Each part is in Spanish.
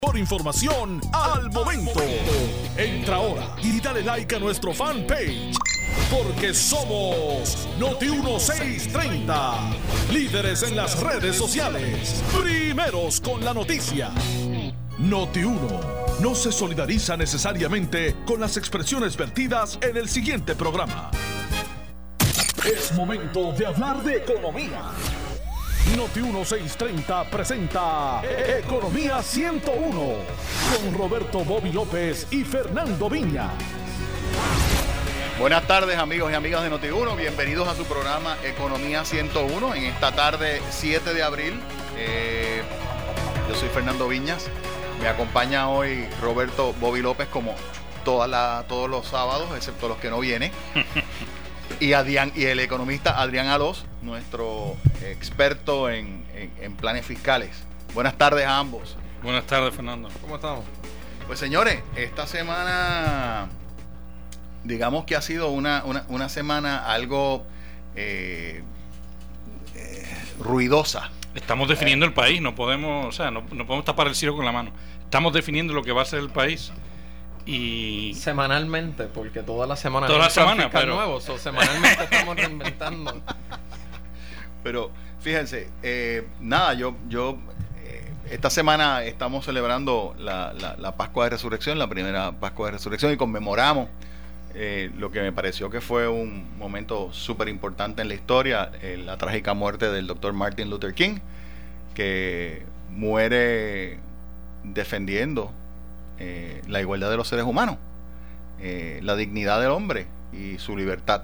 Por información al momento. Entra ahora y dale like a nuestro fanpage, porque somos Noti1630, líderes en las redes sociales, primeros con la noticia. Noti1 no se solidariza necesariamente con las expresiones vertidas en el siguiente programa. Es momento de hablar de economía. Noti1630 presenta Economía 101 con Roberto Bobby López y Fernando Viñas. Buenas tardes, amigos y amigas de Noti1, bienvenidos a su programa Economía 101 en esta tarde 7 de abril. Yo soy Fernando Viñas, me acompaña hoy Roberto Bobby López como todos los sábados, excepto los que no vienen. Y el economista Adrián Alós, nuestro experto en planes fiscales. Buenas tardes a ambos. Buenas tardes, Fernando. ¿Cómo estamos? Pues señores, esta semana, digamos que ha sido una semana algo ruidosa. Estamos definiendo el país, no podemos tapar el cielo con la mano. Estamos definiendo lo que va a ser el país. Y semanalmente, porque toda la semana pero nuevo, semanalmente estamos reinventando. Pero fíjense, yo esta semana estamos celebrando la Pascua de Resurrección, la primera Pascua de Resurrección, y conmemoramos lo que me pareció que fue un momento súper importante en la historia, la trágica muerte del doctor Martin Luther King, que muere defendiendo la igualdad de los seres humanos, la dignidad del hombre y su libertad.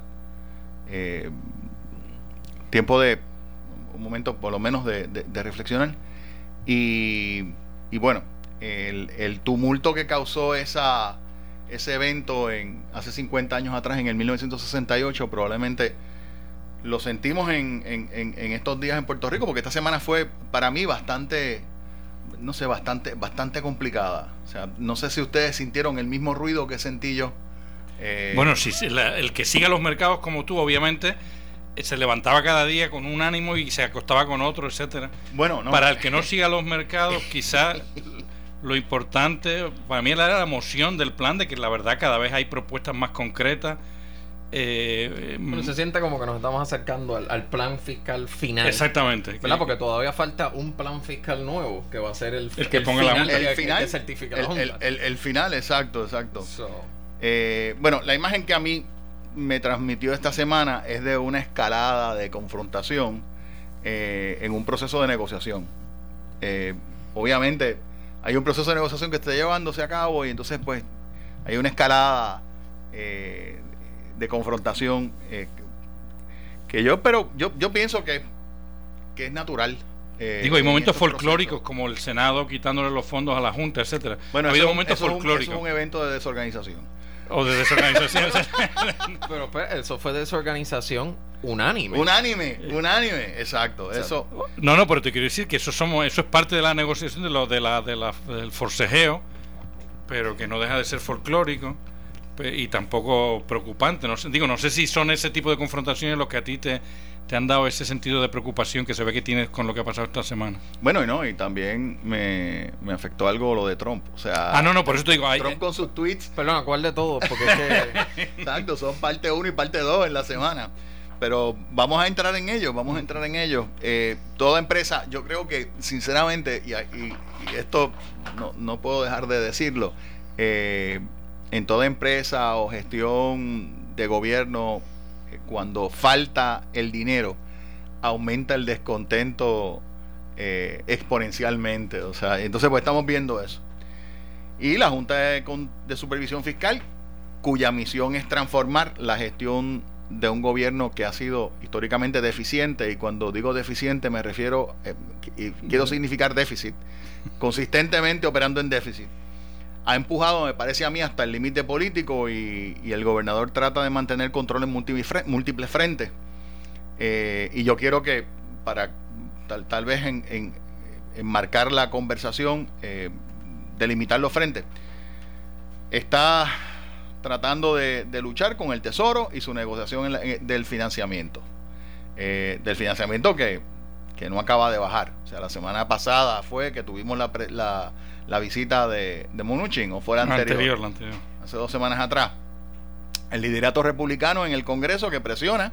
Tiempo de un momento por lo menos de reflexionar y bueno, el tumulto que causó ese evento hace 50 años atrás, en el 1968, probablemente lo sentimos en estos días en Puerto Rico, porque esta semana fue para mí bastante complicada. O sea, no sé si ustedes sintieron el mismo ruido que sentí yo. Bueno, si el que siga los mercados como tú, obviamente, se levantaba cada día con un ánimo y se acostaba con otro, etcétera. Bueno, no. Para el que no siga los mercados, quizás lo importante para mí era la emoción del plan, de que la verdad cada vez hay propuestas más concretas. Pero se siente como que nos estamos acercando al plan fiscal final. Exactamente. ¿Verdad? Porque todavía falta un plan fiscal nuevo que va a ser el que ponga la Junta. El final que certifica la Junta. El final, exacto. Bueno, la imagen que a mí me transmitió esta semana es de una escalada de confrontación en un proceso de negociación. Obviamente hay un proceso de negociación que está llevándose a cabo, y entonces pues hay una escalada de confrontación que yo pienso que es natural. Hay momentos folclóricos, como el Senado quitándole los fondos a la Junta, etcétera. Bueno, ha habido momentos folclóricos. Eso es un evento de desorganización. O de desorganización. Pero pues, eso fue desorganización unánime, exacto. Eso. No, pero te quiero decir que eso es parte de la negociación del forcejeo, pero que no deja de ser folclórico y tampoco preocupante. No sé si son ese tipo de confrontaciones los que a ti te han dado ese sentido de preocupación que se ve que tienes con lo que ha pasado esta semana. Bueno, y también me afectó algo lo de Trump. O sea, por eso te digo, Trump con sus tweets. Perdón, ¿cuál de todos? Porque es que exacto, son parte 1 y parte 2 en la semana. Pero vamos a entrar en ello. Toda empresa, yo creo que sinceramente, y esto no puedo dejar de decirlo, en toda empresa o gestión de gobierno, cuando falta el dinero, aumenta el descontento exponencialmente. O sea, entonces pues estamos viendo eso. Y la Junta de Supervisión Fiscal, cuya misión es transformar la gestión de un gobierno que ha sido históricamente deficiente, y cuando digo deficiente me refiero, y quiero significar déficit, consistentemente operando en déficit. Ha empujado, me parece a mí, hasta el límite político, y el gobernador trata de mantener control en múltiples frentes. Y yo quiero que, para tal vez enmarcar la conversación, delimitar los frentes, está tratando de luchar con el Tesoro y su negociación del financiamiento. Del financiamiento que no acaba de bajar. O sea, la semana pasada fue que tuvimos la la visita de Mnuchin, o fue la anterior, hace 2 semanas atrás. El liderato republicano en el Congreso que presiona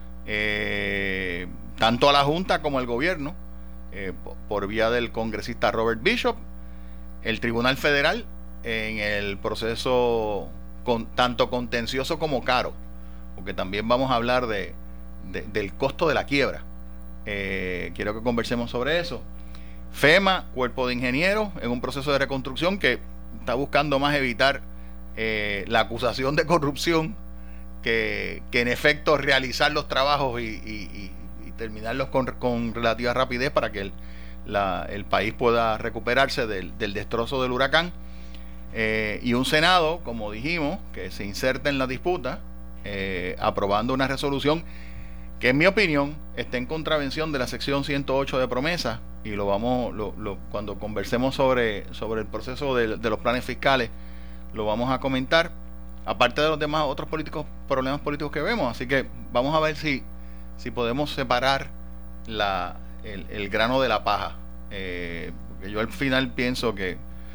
tanto a la Junta como al gobierno por vía del congresista Robert Bishop. El Tribunal Federal en el proceso tanto contencioso como caro, porque también vamos a hablar del costo de la quiebra. Quiero que conversemos sobre eso. FEMA, Cuerpo de Ingenieros, en un proceso de reconstrucción que está buscando más evitar la acusación de corrupción que en efecto realizar los trabajos y terminarlos con relativa rapidez para que el país pueda recuperarse del destrozo del huracán. Y un Senado, como dijimos, que se inserta en la disputa, aprobando una resolución que, en mi opinión, está en contravención de la sección 108 de promesa, y cuando conversemos sobre el proceso de los planes fiscales lo vamos a comentar, aparte de los demás otros problemas políticos que vemos. Así que vamos a ver si podemos separar el grano de la paja, porque yo al final pienso que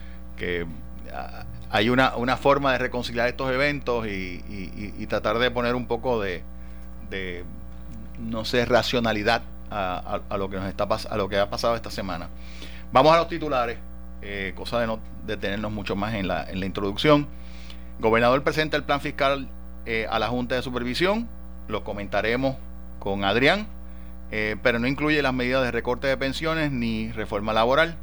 hay una forma de reconciliar estos eventos y tratar de poner un poco de no sé, racionalidad a lo que a lo que ha pasado esta semana. Vamos a los titulares, cosa de no detenernos mucho más en la introducción. Gobernador presenta el plan fiscal a la Junta de Supervisión, lo comentaremos con Adrián, pero no incluye las medidas de recorte de pensiones ni reforma laboral.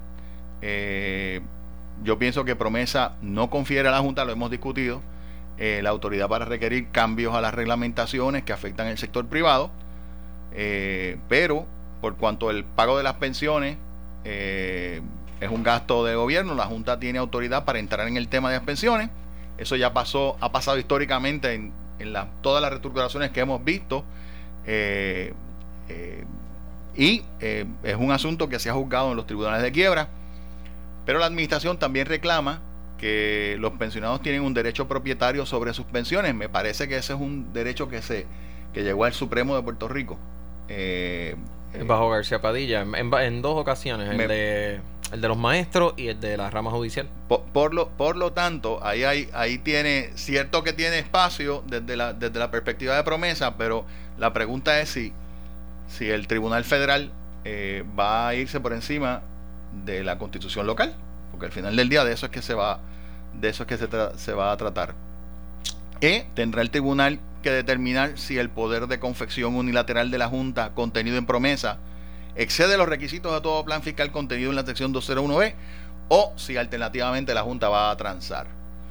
Yo pienso que promesa no confiere a la Junta, lo hemos discutido, la autoridad para requerir cambios a las reglamentaciones que afectan el sector privado, pero por cuanto el pago de las pensiones es un gasto de gobierno, la Junta tiene autoridad para entrar en el tema de las pensiones. Eso ya ha pasado históricamente en todas las reestructuraciones que hemos visto, y es un asunto que se ha juzgado en los tribunales de quiebra. Pero la administración también reclama que los pensionados tienen un derecho propietario sobre sus pensiones. Me parece que ese es un derecho que llegó al Supremo de Puerto Rico. Bajo García Padilla, en 2 ocasiones, el de los maestros y el de la rama judicial. Por lo tanto, ahí tiene, cierto que tiene espacio desde la perspectiva de promesa, pero la pregunta es si el Tribunal Federal va a irse por encima de la Constitución local, porque al final del día de eso es que se va a tratar. Tendrá el tribunal que determinar si el poder de confección unilateral de la Junta contenido en promesa excede los requisitos de todo plan fiscal contenido en la sección 201B, o si alternativamente la Junta va a transar.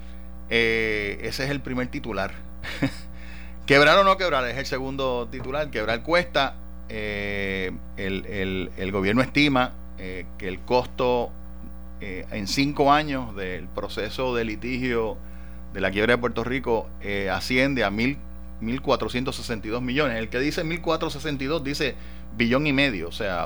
Ese es el primer titular. Quebrar o no quebrar es el segundo titular. Quebrar cuesta. El gobierno estima que el costo en 5 años del proceso de litigio de la quiebra de Puerto Rico asciende a 1.462 millones. El que dice 1.462 dice $1.5 billones, o sea,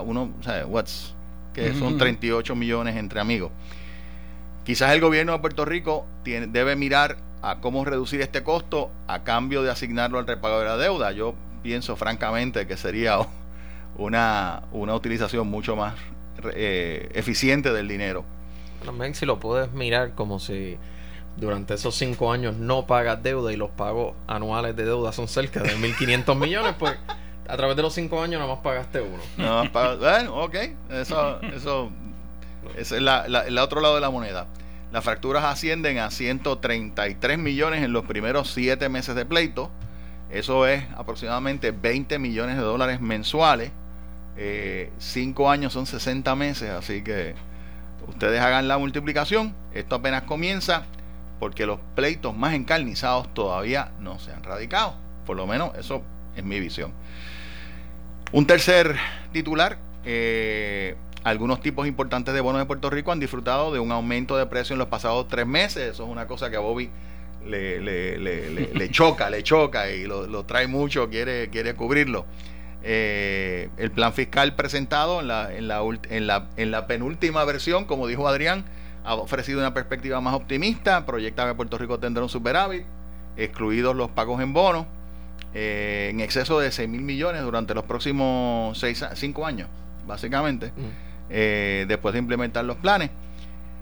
que son 38 millones entre amigos. Quizás el gobierno de Puerto Rico debe mirar a cómo reducir este costo a cambio de asignarlo al repago de la deuda. Yo pienso francamente que sería una utilización mucho más eficiente del dinero. También si lo puedes mirar como si durante esos 5 años no pagas deuda y los pagos anuales de deuda son cerca de 1.500 millones, pues a través de los 5 años nada más pagaste uno. Bueno, ok, eso es el otro lado de la moneda. Las fracturas ascienden a 133 millones en los primeros 7 meses de pleito. Eso es aproximadamente $20 millones mensuales. 5 años son 60 meses, así que ustedes hagan la multiplicación. Esto apenas comienza porque los pleitos más encarnizados todavía no se han radicado. Por lo menos eso es mi visión. Un tercer titular: algunos tipos importantes de bonos de Puerto Rico han disfrutado de un aumento de precio en los pasados 3 meses. Eso es una cosa que a Bobby le choca y lo trae mucho, quiere cubrirlo. El plan fiscal presentado en la penúltima versión, como dijo Adrián, ha ofrecido una perspectiva más optimista. Proyecta que Puerto Rico tendrá un superávit, excluidos los pagos en bonos, en exceso de 6.000 millones durante los próximos 5 años, básicamente, después de implementar los planes.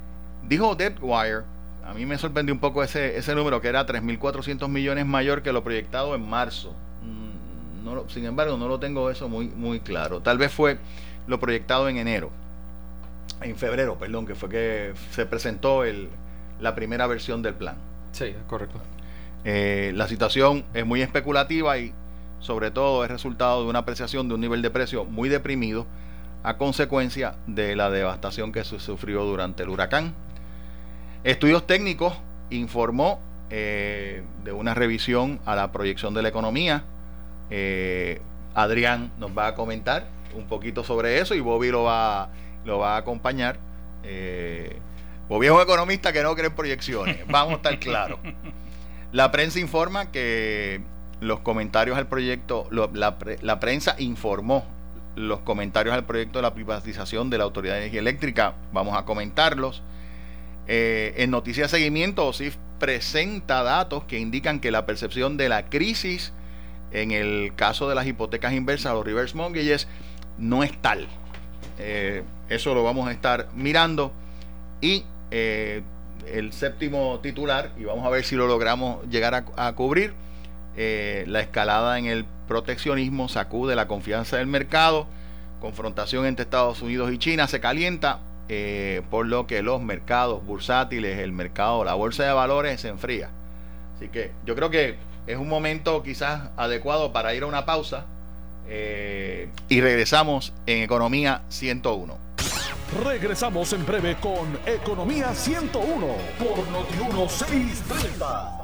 Dijo Debtwire, a mí me sorprendió un poco ese número, que era 3.400 millones mayor que lo proyectado en marzo. Sin embargo, no lo tengo eso muy claro. Tal vez fue lo proyectado en febrero, que fue que se presentó la primera versión del plan. Sí, es correcto. La situación es muy especulativa y sobre todo es resultado de una apreciación de un nivel de precio muy deprimido a consecuencia de la devastación que se sufrió durante el huracán. Estudios Técnicos informó de una revisión a la proyección de la economía. Adrián nos va a comentar un poquito sobre eso y Bobby lo va a acompañar. Bobby es un economista que no cree en proyecciones, vamos a estar claros. La prensa informa que los comentarios al proyecto, la prensa informó los comentarios al proyecto de la privatización de la Autoridad de Energía Eléctrica. Vamos a comentarlos. En Noticias de Seguimiento, OSIF presenta datos que indican que la percepción de la crisis en el caso de las hipotecas inversas, los reverse mortgages, no es tal. Eso lo vamos a estar mirando. Y el séptimo titular, y vamos a ver si lo logramos llegar a cubrir, la escalada en el proteccionismo sacude la confianza del mercado, confrontación entre Estados Unidos y China se calienta, por lo que los mercados bursátiles, el mercado, la bolsa de valores se enfría. Así que yo creo que es un momento quizás adecuado para ir a una pausa, y regresamos en Economía 101. Regresamos en breve con Economía 101 por Noti1 630.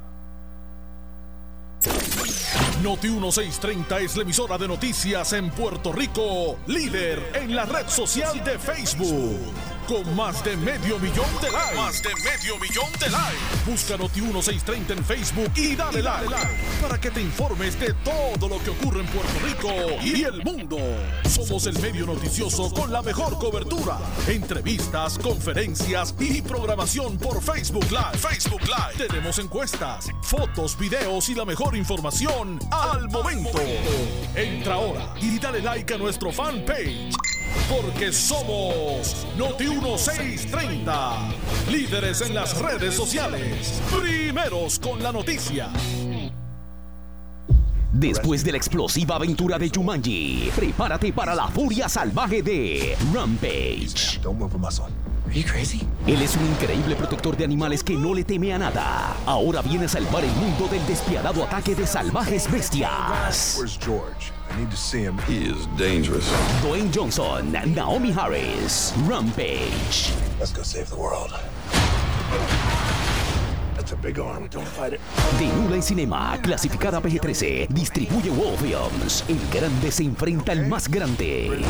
Noti1 630 es la emisora de noticias en Puerto Rico, líder en la red social de Facebook, con más de 500,000 de likes. Busca Noti1 630 en Facebook y dale like para que te informes de todo lo que ocurre en Puerto Rico y el mundo. Somos el medio noticioso con la mejor cobertura, entrevistas, conferencias y programación por Facebook Live. Tenemos encuestas, fotos, videos y la mejor información al momento. Entra ahora y dale like a nuestro fanpage, porque somos Noti1 630, líderes en las redes sociales, primeros con la noticia. Después de la explosiva aventura de Jumanji, prepárate para la furia salvaje de Rampage. Él es un increíble protector de animales que no le teme a nada. Ahora viene a salvar el mundo del despiadado ataque de salvajes bestias. Dwayne Johnson, Naomi Harris, Rampage. Let's go save the world. That's a big arm. Don't fight it. De Nula en Cinema, clasificada PG-13, distribuye World Films. El grande se enfrenta al más grande.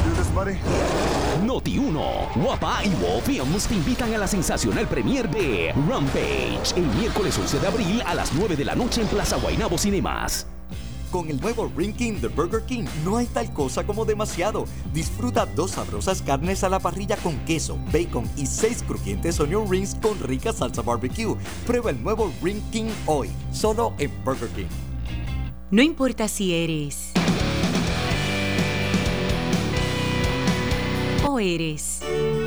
Noti1, Guapa y World Films te invitan a la sensacional premier de Rampage el miércoles 11 de abril a las 9 de la noche en Plaza Guaynabo Cinemas. Con el nuevo Ring King de Burger King no hay tal cosa como demasiado. Disfruta 2 sabrosas carnes a la parrilla con queso, bacon y 6 crujientes onion rings con rica salsa barbecue. Prueba el nuevo Ring King hoy, solo en Burger King. No importa si eres o eres.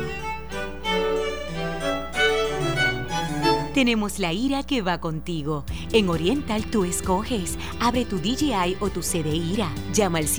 Tenemos la IRA que va contigo. En Oriental tú escoges. Abre tu DJI o tu CD IRA. Llama al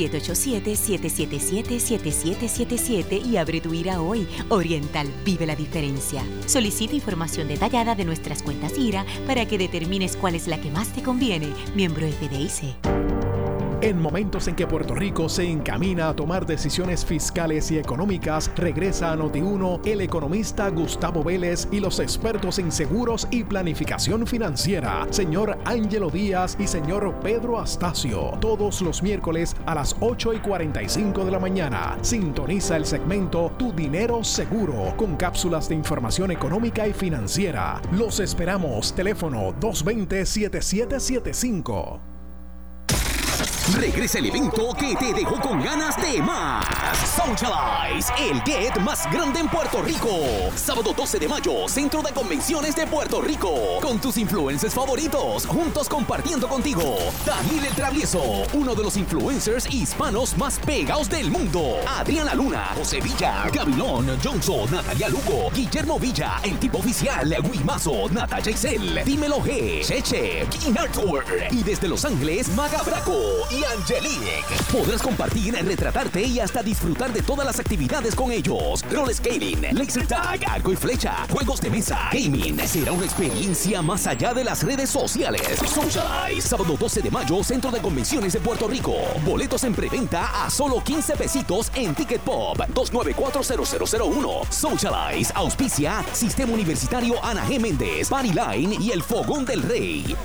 787-777-7777 y abre tu IRA hoy. Oriental, vive la diferencia. Solicita información detallada de nuestras cuentas IRA para que determines cuál es la que más te conviene. Miembro FDIC. En momentos en que Puerto Rico se encamina a tomar decisiones fiscales y económicas, regresa a Noti1 el economista Gustavo Vélez y los expertos en seguros y planificación financiera, señor Ángelo Díaz y señor Pedro Astacio. Todos los miércoles a las 8:45 de la mañana. Sintoniza el segmento Tu Dinero Seguro, con cápsulas de información económica y financiera. Los esperamos. Teléfono 220-7775. Regresa el evento que te dejó con ganas de más. Socialize, el get más grande en Puerto Rico. Sábado 12 de mayo, Centro de Convenciones de Puerto Rico. Con tus influencers favoritos, juntos compartiendo contigo. Daniel el Travieso, uno de los influencers hispanos más pegados del mundo. Adriana Luna, José Villa, Gabilón, Johnson, Natalia Lugo, Guillermo Villa, el tipo oficial, Guimazo, Natalia Isel, Dímelo G, Cheche, King Arthur. Y desde Los Ángeles, Maga Braco y Angelique. Podrás compartir, retratarte y hasta disfrutar de todas las actividades con ellos. Roller skating, laser tag, arco y flecha, juegos de mesa, gaming. Será una experiencia más allá de las redes sociales. Socialize, sábado 12 de mayo, Centro de Convenciones de Puerto Rico. Boletos en preventa a solo 15 pesitos en Ticket Pop 294-0001. Socialize, auspicia Sistema Universitario Ana G. Méndez, Party Line y el Fogón del Rey.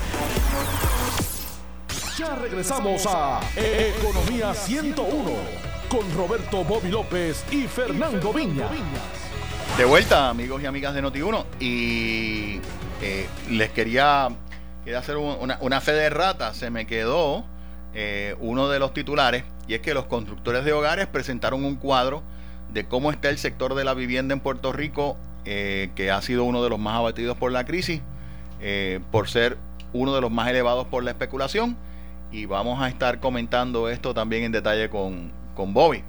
Ya regresamos a Economía 101 con Roberto Bobby López y Fernando Viñas. De vuelta, amigos y amigas de Noti1, y les quería hacer una fe de rata. Se me quedó uno de los titulares, y es que los constructores de hogares presentaron un cuadro de cómo está el sector de la vivienda en Puerto Rico, que ha sido uno de los más abatidos por la crisis, por ser uno de los más elevados por la especulación. Y vamos a estar comentando esto también en detalle con Bobby.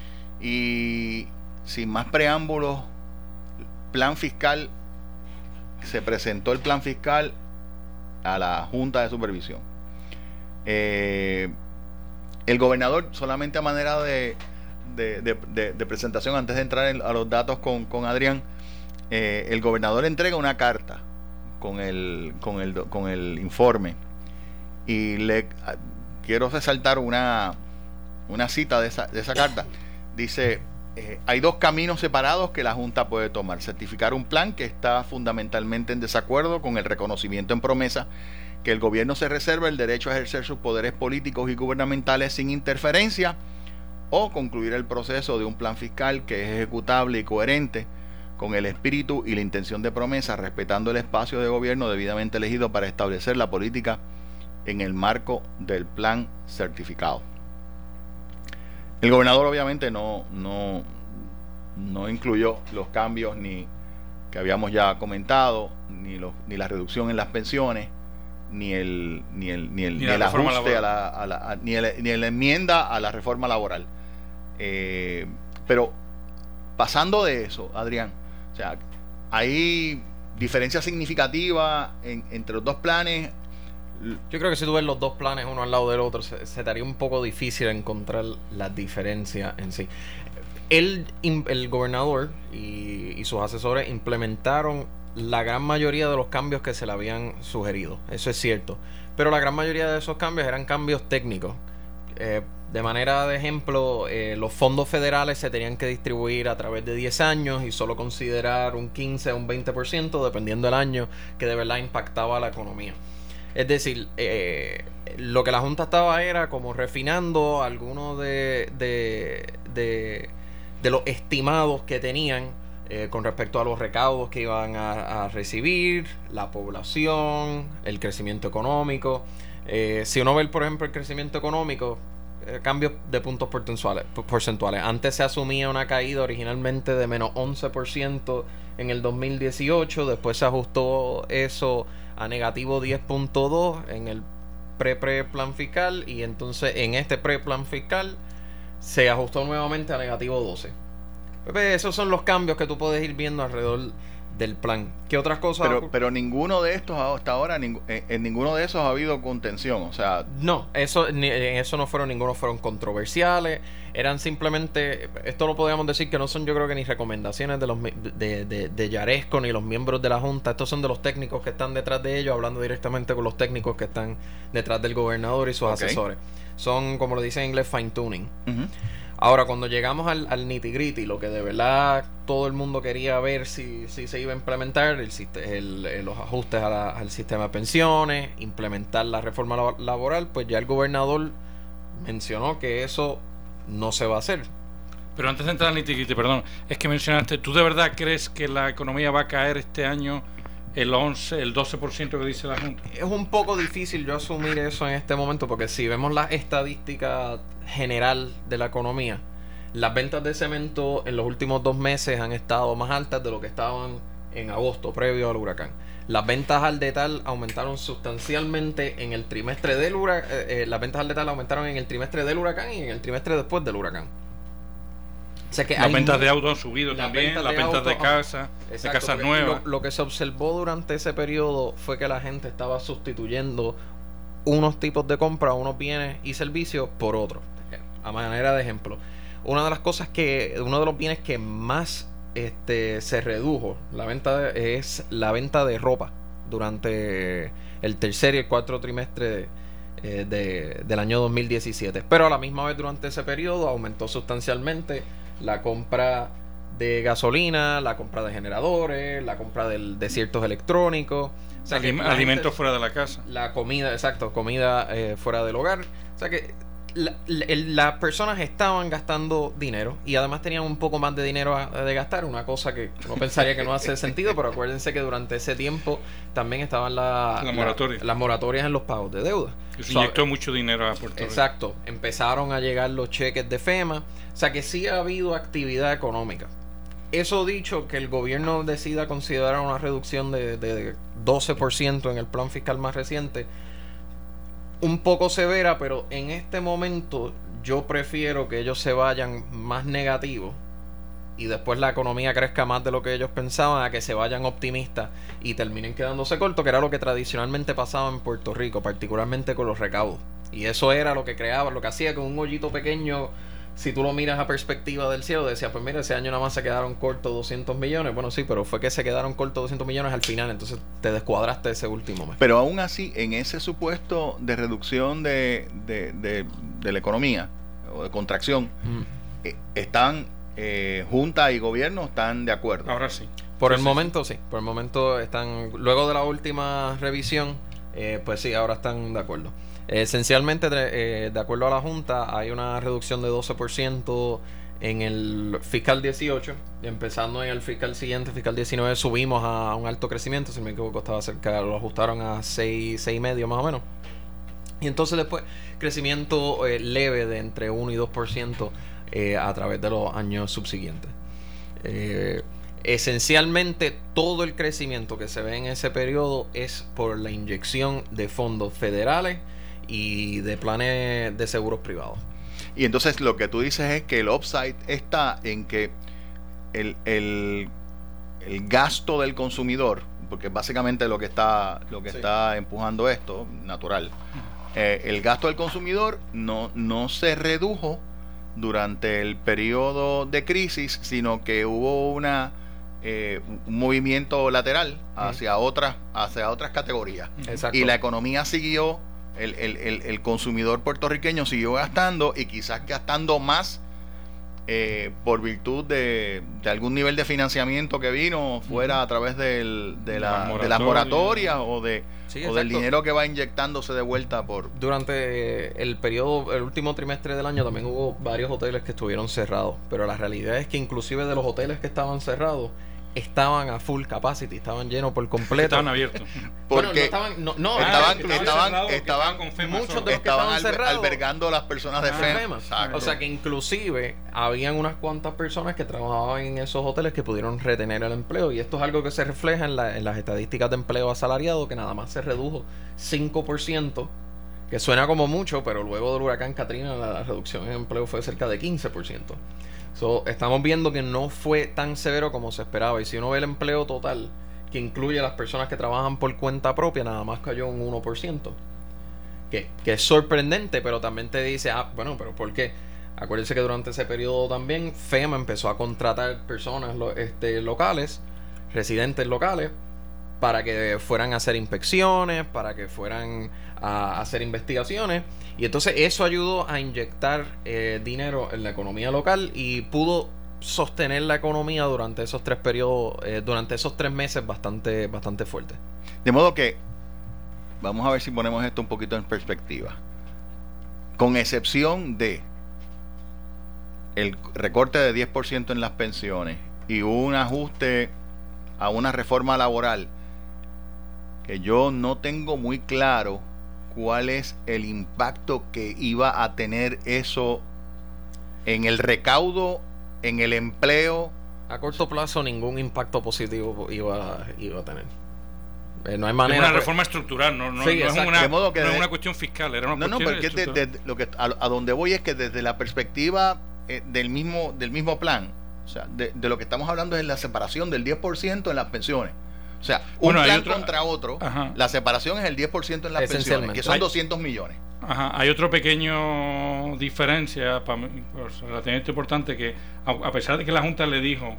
Y sin más preámbulos, plan fiscal, se presentó el plan fiscal a la Junta de Supervisión. El gobernador, solamente a manera de presentación, antes de entrar a los datos con Adrián, el gobernador entrega una carta con el informe. Y le quiero resaltar una cita de esa carta. Dice: hay dos caminos separados que la Junta puede tomar: certificar un plan que está fundamentalmente en desacuerdo con el reconocimiento en promesa que el gobierno se reserva el derecho a ejercer sus poderes políticos y gubernamentales sin interferencia, o concluir el proceso de un plan fiscal que es ejecutable y coherente con el espíritu y la intención de promesa, respetando el espacio de gobierno debidamente elegido para establecer la política en el marco del plan certificado. El gobernador obviamente no incluyó los cambios ni que habíamos ya comentado, ni la reducción en las pensiones, ni el ajuste ni la enmienda a la reforma laboral. Pero pasando de eso, Adrián, o sea, hay diferencia significativa entre los dos planes. Yo creo que si tú ves los dos planes uno al lado del otro, se te haría un poco difícil encontrar la diferencia en sí. El gobernador y sus asesores implementaron la gran mayoría de los cambios que se le habían sugerido. Eso es cierto. Pero la gran mayoría de esos cambios eran cambios técnicos. De manera de ejemplo, los fondos federales se tenían que distribuir a través de 10 años y solo considerar un 15 o un 20%, dependiendo del año, que de verdad impactaba a la economía. Es decir, lo que la Junta estaba era como refinando algunos de los estimados que tenían con respecto a los recaudos que iban a recibir, la población, el crecimiento económico. Si uno ve, por ejemplo, el crecimiento económico, cambios de puntos porcentuales. Antes se asumía una caída originalmente de menos 11% en el 2018, después se ajustó eso a negativo 10.2 en el pre-plan fiscal, y entonces en este pre-plan fiscal se ajustó nuevamente a negativo 12. Pepe, esos son los cambios que tú puedes ir viendo alrededor del plan. ¿Qué otras cosas? Pero ninguno de estos hasta ahora, en ninguno de esos ha habido contención, o sea... No, eso no fueron, ninguno fueron controversiales, eran simplemente, esto lo podríamos decir que no son, yo creo que ni recomendaciones de Yaresco ni los miembros de la Junta, estos son de los técnicos que están detrás de ellos, hablando directamente con los técnicos que están detrás del gobernador y sus asesores. Son, como lo dice en inglés, fine tuning. Ahora, cuando llegamos al nitty-gritty, lo que de verdad todo el mundo quería ver si se iba a implementar, los ajustes al sistema de pensiones, implementar la reforma laboral, pues ya el gobernador mencionó que eso no se va a hacer. Pero antes de entrar al nitty-gritty, perdón, es que mencionaste, ¿tú de verdad crees que la economía va a caer este año el 12% que dice la Junta. Es un poco difícil yo asumir eso en este momento, porque si vemos la estadística general de la economía, las ventas de cemento en los últimos 2 meses han estado más altas de lo que estaban en agosto, previo al huracán. Las ventas al detalle aumentaron sustancialmente en el trimestre del huracán. Las ventas al detalle aumentaron en el trimestre del huracán y en el trimestre después del huracán. O sea que las ventas de autos han subido también, las ventas de casa, de casas nuevas. Lo que se observó durante ese periodo fue que la gente estaba sustituyendo unos tipos de compra, unos bienes y servicios por otros. A manera de ejemplo, uno de los bienes que más se redujo es la venta de ropa durante el tercer y el cuarto trimestre del año 2017. Pero a la misma vez durante ese periodo aumentó sustancialmente la compra de gasolina, la compra de generadores, la compra de ciertos electrónicos, o sea, alimentos fuera de la casa, la comida, exacto, comida fuera del hogar. O sea que las personas estaban gastando dinero y además tenían un poco más de dinero de gastar, una cosa que uno pensaría que no hace sentido, pero acuérdense que durante ese tiempo también estaban las moratorias en los pagos de deuda. Se inyectó mucho dinero a Puerto Rico. Exacto, empezaron a llegar los cheques de FEMA, o sea que sí ha habido actividad económica. Eso dicho, que el gobierno decida considerar una reducción de 12% en el plan fiscal más reciente, un poco severa, pero en este momento yo prefiero que ellos se vayan más negativos y después la economía crezca más de lo que ellos pensaban, a que se vayan optimistas y terminen quedándose cortos, que era lo que tradicionalmente pasaba en Puerto Rico, particularmente con los recaudos. Y eso era lo que creaba, lo que hacía con un hoyito pequeño. Si tú lo miras a perspectiva del cielo, decía, pues mira, ese año nada más se quedaron cortos 200 millones. Bueno, sí, pero fue que se quedaron cortos 200 millones al final, entonces te descuadraste ese último mes. Pero aún así, en ese supuesto de reducción de la economía o de contracción, están Junta y Gobierno están de acuerdo. Ahora sí. Por el momento están, luego de la última revisión, pues sí, ahora están de acuerdo. Esencialmente, de acuerdo a la Junta, hay una reducción de 12% en el fiscal 18, empezando en el fiscal siguiente, fiscal 19, subimos a un alto crecimiento, si no me equivoco estaba cerca, lo ajustaron a 6,5 más o menos. Y entonces después, crecimiento leve de entre 1 y 2% a través de los años subsiguientes. Esencialmente, todo el crecimiento que se ve en ese periodo es por la inyección de fondos federales y de planes de seguros privados. Y entonces lo que tú dices es que el upside está en que el gasto del consumidor, porque básicamente lo que está empujando esto, natural, el gasto del consumidor no se redujo durante el periodo de crisis, sino que hubo un movimiento lateral hacia otras categorías. Exacto. Y la economía siguió, el consumidor puertorriqueño siguió gastando y quizás gastando más por virtud de algún nivel de financiamiento que vino fuera a través de las moratorias o del dinero que va inyectándose de vuelta durante el último trimestre del año también hubo varios hoteles que estuvieron cerrados, pero la realidad es que inclusive de los hoteles que estaban cerrados estaban a full capacity, estaban llenos por completo. Estaban abiertos. Porque estaban con FEMA. Muchos de los que estaban cerrados albergando a las personas de FEMA. O sea que inclusive habían unas cuantas personas que trabajaban en esos hoteles que pudieron retener el empleo, y esto es algo que se refleja en las estadísticas de empleo asalariado, que nada más se redujo 5%, que suena como mucho, pero luego del huracán Katrina la reducción en empleo fue cerca de 15%. Estamos viendo que no fue tan severo como se esperaba, y si uno ve el empleo total, que incluye a las personas que trabajan por cuenta propia, nada más cayó un 1%, que es sorprendente, pero también te dice, bueno, pero ¿por qué? Acuérdense que durante ese periodo también FEMA empezó a contratar personas locales, residentes locales, para que fueran a hacer inspecciones, para que fueran a hacer investigaciones, y entonces eso ayudó a inyectar dinero en la economía local y pudo sostener la economía durante esos 3 periodos, durante esos 3 meses bastante fuerte. De modo que vamos a ver si ponemos esto un poquito en perspectiva. Con excepción de el recorte de 10% en las pensiones y un ajuste a una reforma laboral, que yo no tengo muy claro cuál es el impacto que iba a tener eso en el recaudo, en el empleo. A corto plazo ningún impacto positivo iba a tener. No hay manera. Es una reforma estructural, no es una cuestión fiscal, era una cuestión porque lo que a donde voy es que desde la perspectiva del mismo plan, o sea, de lo que estamos hablando es la separación del 10% en las pensiones. O sea, un plan contra otro, la separación es el 10% en las pensiones, que son 200 millones. Hay otro pequeño diferencia relativamente importante, que a pesar de que la Junta le dijo,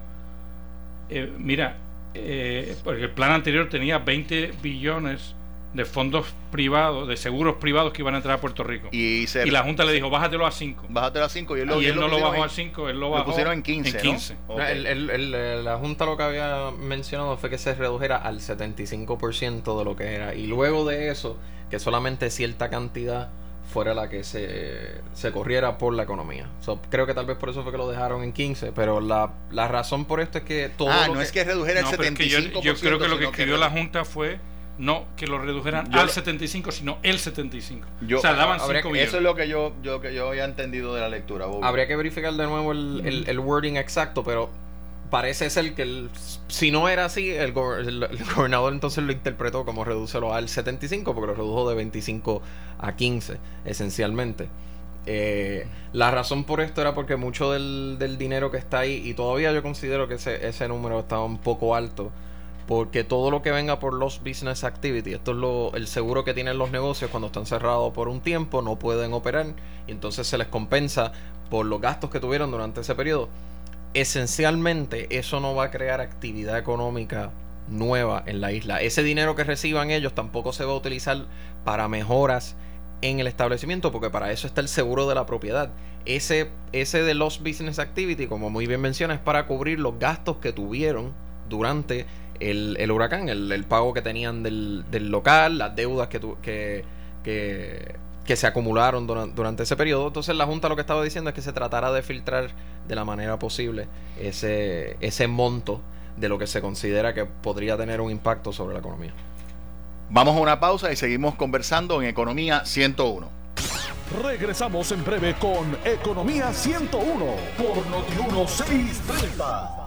porque el plan anterior tenía 20 billones de fondos privados, de seguros privados que iban a entrar a Puerto Rico. Y la Junta le dijo, bájatelo a 5. Bájatelo a 5. Y él no lo bajó a 5, él lo bajó. Lo pusieron en 15. ¿no? Okay. La Junta lo que había mencionado fue que se redujera al 75% de lo que era. Y luego de eso, que solamente cierta cantidad fuera la que se corriera por la economía. Creo que tal vez por eso fue que lo dejaron en 15, pero la razón por esto es que todo es que redujera el 75%. Yo creo que lo que escribió la Junta fue no que lo redujeran al 75, sino el 75. O sea, daban 5 millones. Eso es lo que yo había entendido de la lectura, Bobby. Habría que verificar de nuevo el wording exacto, pero parece ser que si no era así, el gobernador entonces lo interpretó como reducirlo al 75, porque lo redujo de 25 a 15, esencialmente. La razón por esto era porque mucho del dinero que está ahí, y todavía yo considero que ese número está un poco alto, porque todo lo que venga por los business activity, esto es el seguro que tienen los negocios cuando están cerrados por un tiempo, no pueden operar, y entonces se les compensa por los gastos que tuvieron durante ese periodo. Esencialmente eso no va a crear actividad económica nueva en la isla. Ese dinero que reciban ellos tampoco se va a utilizar para mejoras en el establecimiento, porque para eso está el seguro de la propiedad. Ese de los business activity, como muy bien menciona, es para cubrir los gastos que tuvieron durante el huracán, el pago que tenían del local, las deudas que se acumularon durante ese periodo. Entonces la Junta lo que estaba diciendo es que se tratara de filtrar de la manera posible ese monto de lo que se considera que podría tener un impacto sobre la economía. Vamos a una pausa y seguimos conversando en Economía 101. Regresamos en breve con Economía 101 por Noti1 630.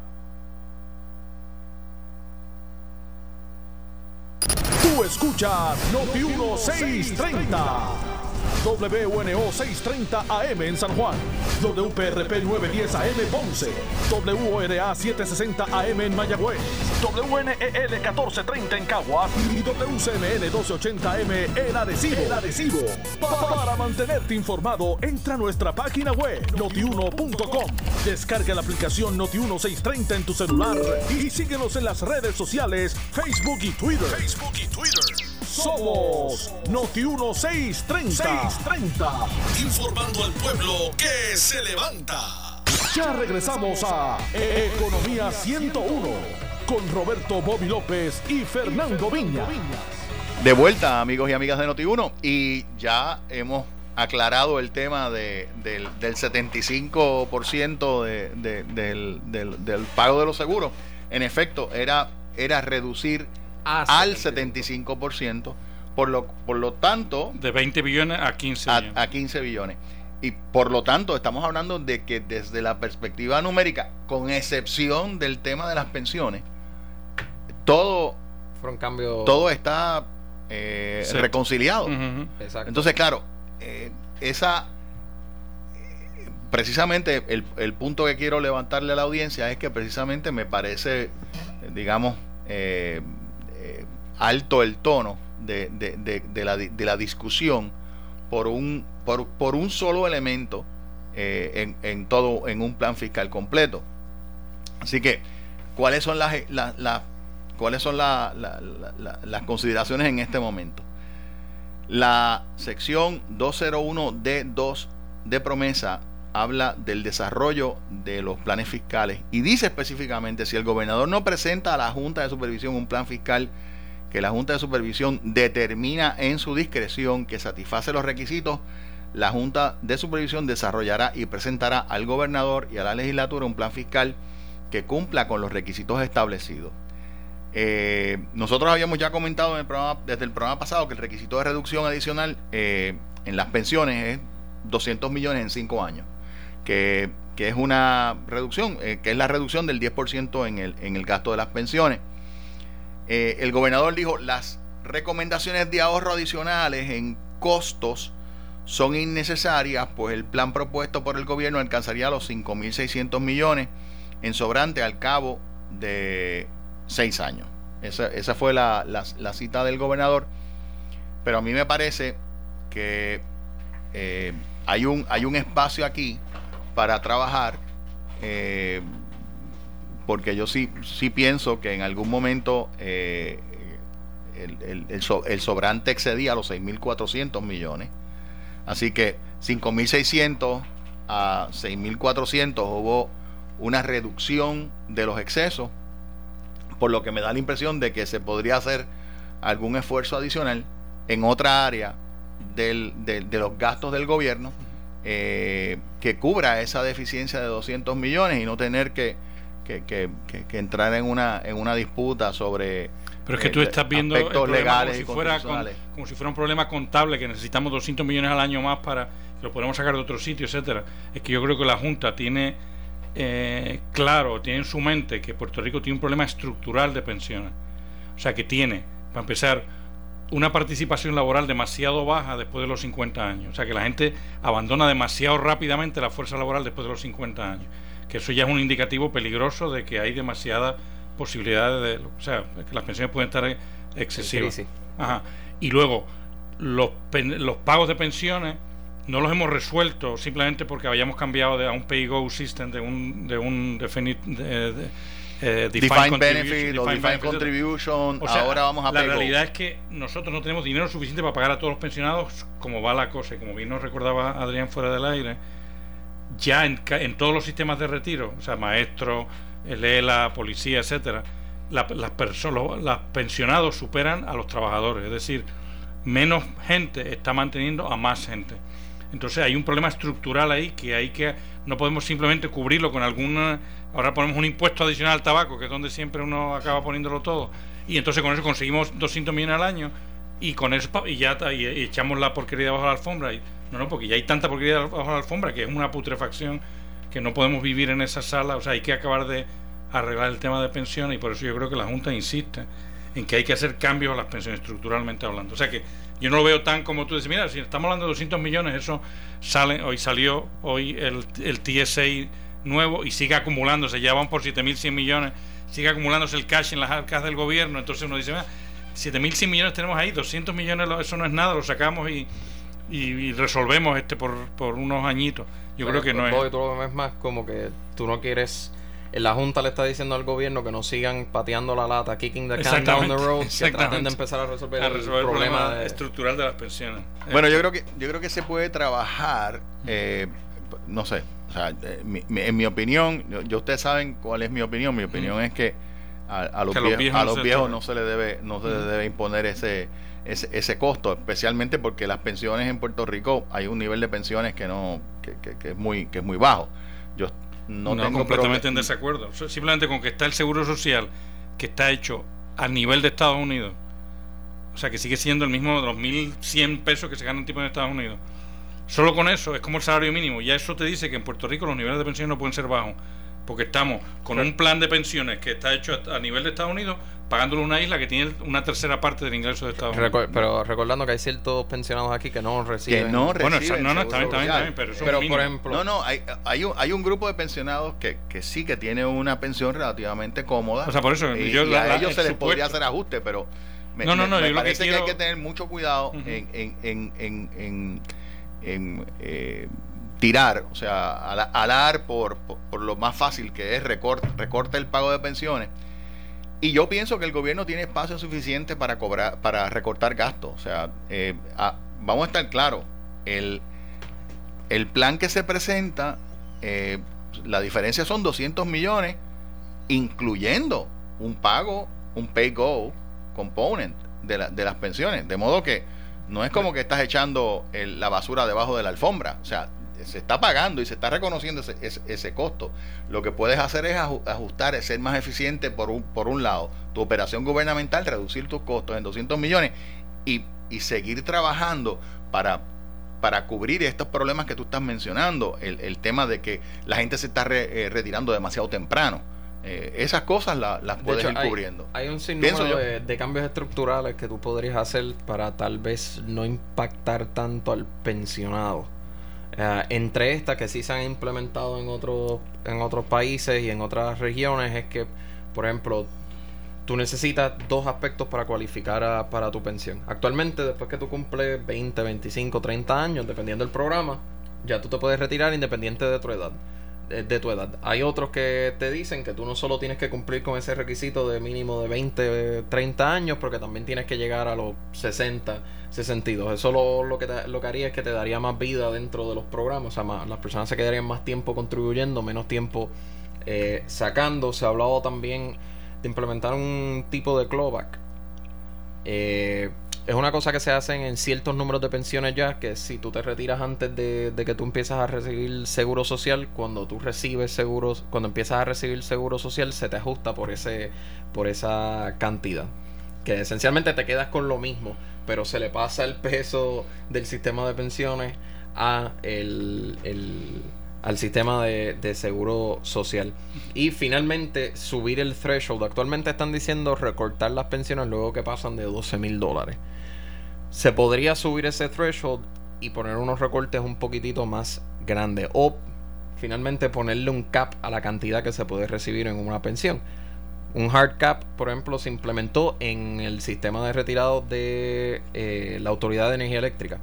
Tú escuchas Noti1 630. WNO 630 AM en San Juan, WPRP 910 AM Ponce, WORA 760 AM en Mayagüez, WNEL 1430 en Caguas y WCMN 1280 AM en Arecibo. Para mantenerte informado, entra a nuestra página web notiuno.com. Descarga la aplicación Noti1 630 en tu celular y síguenos en las redes sociales Facebook y Twitter. Somos Noti1 630. Informando al pueblo que se levanta. Ya regresamos a Economía 101 con Roberto Bobby López y Fernando Viñas. De vuelta, amigos y amigas de Noti1, y ya hemos aclarado el tema del 75% del pago de los seguros. En efecto, era reducir al 75%, por lo tanto, de 20 billones a 15 billones. A 15 billones. Y por lo tanto, estamos hablando de que desde la perspectiva numérica, con excepción del tema de las pensiones, todo está reconciliado. Exacto. Entonces, claro, precisamente el punto que quiero levantarle a la audiencia es que precisamente me parece, digamos, alto el tono de la discusión por un solo elemento en un plan fiscal completo. Así que, ¿cuáles son las consideraciones en este momento? La sección 201D2 de promesa habla del desarrollo de los planes fiscales y dice específicamente: si el gobernador no presenta a la Junta de Supervisión un plan fiscal que la Junta de Supervisión determina en su discreción que satisface los requisitos, la Junta de Supervisión desarrollará y presentará al gobernador y a la legislatura un plan fiscal que cumpla con los requisitos establecidos. Nosotros habíamos ya comentado desde el programa pasado que el requisito de reducción adicional en las pensiones es 200 millones en 5 años, que es una reducción, que es la reducción del 10% en el gasto de las pensiones. El gobernador dijo, las recomendaciones de ahorro adicionales en costos son innecesarias, pues el plan propuesto por el gobierno alcanzaría los 5.600 millones en sobrante al cabo de 6 años. Esa fue la cita del gobernador. Pero a mí me parece que hay un espacio aquí para trabajar, porque yo sí pienso que en algún momento el sobrante excedía los 6.400 millones. Así que 5.600 a 6.400 hubo una reducción de los excesos, por lo que me da la impresión de que se podría hacer algún esfuerzo adicional en otra área de los gastos del gobierno que cubra esa deficiencia de 200 millones y no tener que entrar en una disputa sobre... Pero es que tú estás viendo aspectos legales como si fuera un problema contable, que necesitamos 200 millones al año más para que lo podemos sacar de otro sitio, etcétera. Es que yo creo que la Junta tiene claro, tiene en su mente que Puerto Rico tiene un problema estructural de pensiones. O sea, que tiene, para empezar, una participación laboral demasiado baja después de los 50 años. O sea, que la gente abandona demasiado rápidamente la fuerza laboral después de los 50 años. Que eso ya es un indicativo peligroso de que hay demasiadas posibilidades o sea, que las pensiones pueden estar excesivas. Ajá. Y luego, los pagos de pensiones no los hemos resuelto simplemente porque habíamos cambiado a un pay-go system de un definite defined benefit o defined contribution. O sea, ahora vamos a la realidad es que nosotros no tenemos dinero suficiente para pagar a todos los pensionados como va la cosa, y como bien nos recordaba Adrián fuera del aire, ya en todos los sistemas de retiro, o sea, maestro, el ELA, policía, etcétera, los pensionados superan a los trabajadores, es decir, menos gente está manteniendo a más gente. Entonces hay un problema estructural ahí que no podemos simplemente cubrirlo con ahora ponemos un impuesto adicional al tabaco, que es donde siempre uno acaba poniéndolo todo, y entonces con eso conseguimos 200 millones al año, y con eso y echamos la porquería debajo de la alfombra. No, porque ya hay tanta porquería debajo de la alfombra que es una putrefacción que no podemos vivir en esa sala. O sea, hay que acabar de arreglar el tema de pensiones, y por eso yo creo que la Junta insiste en que hay que hacer cambios a las pensiones estructuralmente hablando. O sea que yo no lo veo tan como tú dices, mira, si estamos hablando de 200 millones, eso salió hoy el TSA nuevo y sigue acumulándose, ya van por 7.100 millones, sigue acumulándose el cash en las arcas del gobierno. Entonces uno dice, mira, 7.100 millones tenemos ahí, 200 millones, eso no es nada, lo sacamos y resolvemos por unos añitos. Yo creo que no es. Tú lo ves más como que tú no quieres. La Junta le está diciendo al gobierno que no sigan pateando la lata, kicking the can down the road, que traten de empezar a resolver el problema estructural de las pensiones. Bueno, yo creo que se puede trabajar, no sé, o sea, en mi opinión, yo ustedes saben cuál es mi opinión. Mi opinión es que a los viejos no se les debe imponer ese costo, especialmente porque las pensiones en Puerto Rico, hay un nivel de pensiones que es muy bajo. Yo no tengo completamente en desacuerdo. Simplemente con que está el seguro social, que está hecho a nivel de Estados Unidos, o sea, que sigue siendo el mismo de los 1.100 pesos que se ganan tipo en Estados Unidos. Solo con eso es como el salario mínimo. Ya eso te dice que en Puerto Rico los niveles de pensiones no pueden ser bajos, porque estamos con un plan de pensiones que está hecho a nivel de Estados Unidos, pagándole a una isla que tiene una tercera parte del ingreso de Estados Unidos. Pero recordando que hay ciertos pensionados aquí que no reciben. También, pero por ejemplo, hay un grupo de pensionados que sí que tiene una pensión relativamente cómoda. O sea, por eso a ellos se les podría hacer ajuste, pero me parece que hay que tener mucho cuidado en tirar, o sea, alar por lo más fácil que es recorta el pago de pensiones. Y yo pienso que el gobierno tiene espacio suficiente para recortar gastos. O sea, vamos a estar claros, el plan que se presenta, la diferencia son 200 millones, incluyendo un pay-go component de las pensiones. De modo que no es como que estás echando la basura debajo de la alfombra. O sea, se está pagando y se está reconociendo ese costo. Lo que puedes hacer es ajustar, es ser más eficiente por un lado, tu operación gubernamental, reducir tus costos en 200 millones y seguir trabajando para cubrir estos problemas que tú estás mencionando, el tema de que la gente se está retirando demasiado temprano. Esas cosas las puedes ir cubriendo. Hay un sinnúmero de cambios estructurales que tú podrías hacer para tal vez no impactar tanto al pensionado. Entre estas que sí se han implementado en otros países y en otras regiones es que, por ejemplo, tú necesitas 2 aspectos para cualificar para tu pensión. Actualmente, después que tú cumples 20, 25, 30 años, dependiendo del programa, ya tú te puedes retirar independiente de tu edad. Hay otros que te dicen que tú no solo tienes que cumplir con ese requisito de mínimo de 20, 30 años, porque también tienes que llegar a los 60, 62. Eso lo que haría es que te daría más vida dentro de los programas. O sea, las personas se quedarían más tiempo contribuyendo, menos tiempo sacando. Se ha hablado también de implementar un tipo de clawback. Es una cosa que se hace en ciertos números de pensiones ya, que si tú te retiras antes de que tú empiezas a recibir seguro social, cuando empiezas a recibir seguro social se te ajusta por esa cantidad, que esencialmente te quedas con lo mismo, pero se le pasa el peso del sistema de pensiones al sistema de seguro social. Y finalmente subir el threshold. Actualmente están diciendo recortar las pensiones luego que pasan de $12,000. Se podría subir ese threshold y poner unos recortes un poquitito más grandes, o finalmente ponerle un cap a la cantidad que se puede recibir en una pensión. Un hard cap, por ejemplo, se implementó en el sistema de retirados de la Autoridad de Energía Eléctrica.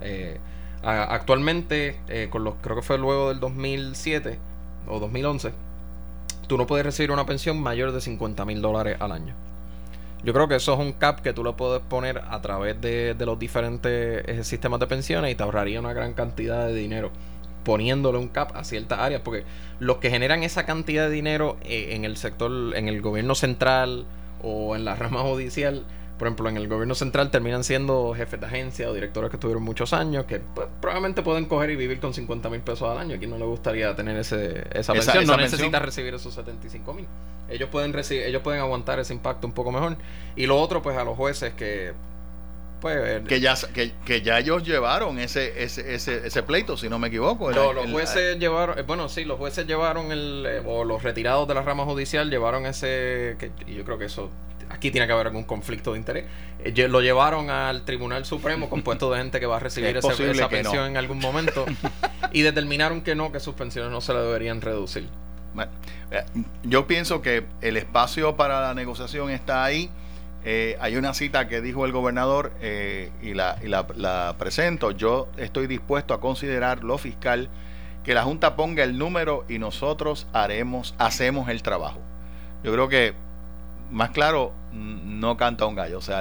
Actualmente, creo que fue luego del 2007 o 2011, tú no puedes recibir una pensión mayor de $50,000 al año. Yo creo que eso es un cap que tú lo puedes poner a través de los diferentes sistemas de pensiones y te ahorraría una gran cantidad de dinero poniéndole un cap a ciertas áreas, porque los que generan esa cantidad de dinero en el sector, en el gobierno central o en la rama judicial, por ejemplo, en el gobierno central terminan siendo jefes de agencia o directores que estuvieron muchos años, que pues, probablemente pueden coger y vivir con $50,000 al año. ¿A quién no le gustaría tener esa pensión? No necesita recibir esos $75,000. Ellos pueden aguantar ese impacto un poco mejor. Y lo otro, pues a los jueces que pues que ya ellos llevaron ese pleito, si no me equivoco. Los jueces llevaron, los jueces llevaron o los retirados de la rama judicial llevaron y yo creo que eso aquí tiene que haber algún conflicto de interés. Lo llevaron al Tribunal Supremo compuesto de gente que va a recibir esa pensión en algún momento y determinaron que sus pensiones no se le deberían reducir. Bueno, yo pienso que el espacio para la negociación está ahí. Hay una cita que dijo el gobernador y la presento. Yo estoy dispuesto a considerar lo fiscal, que la Junta ponga el número y nosotros hacemos el trabajo. Yo creo que más claro no canta un gallo. O sea,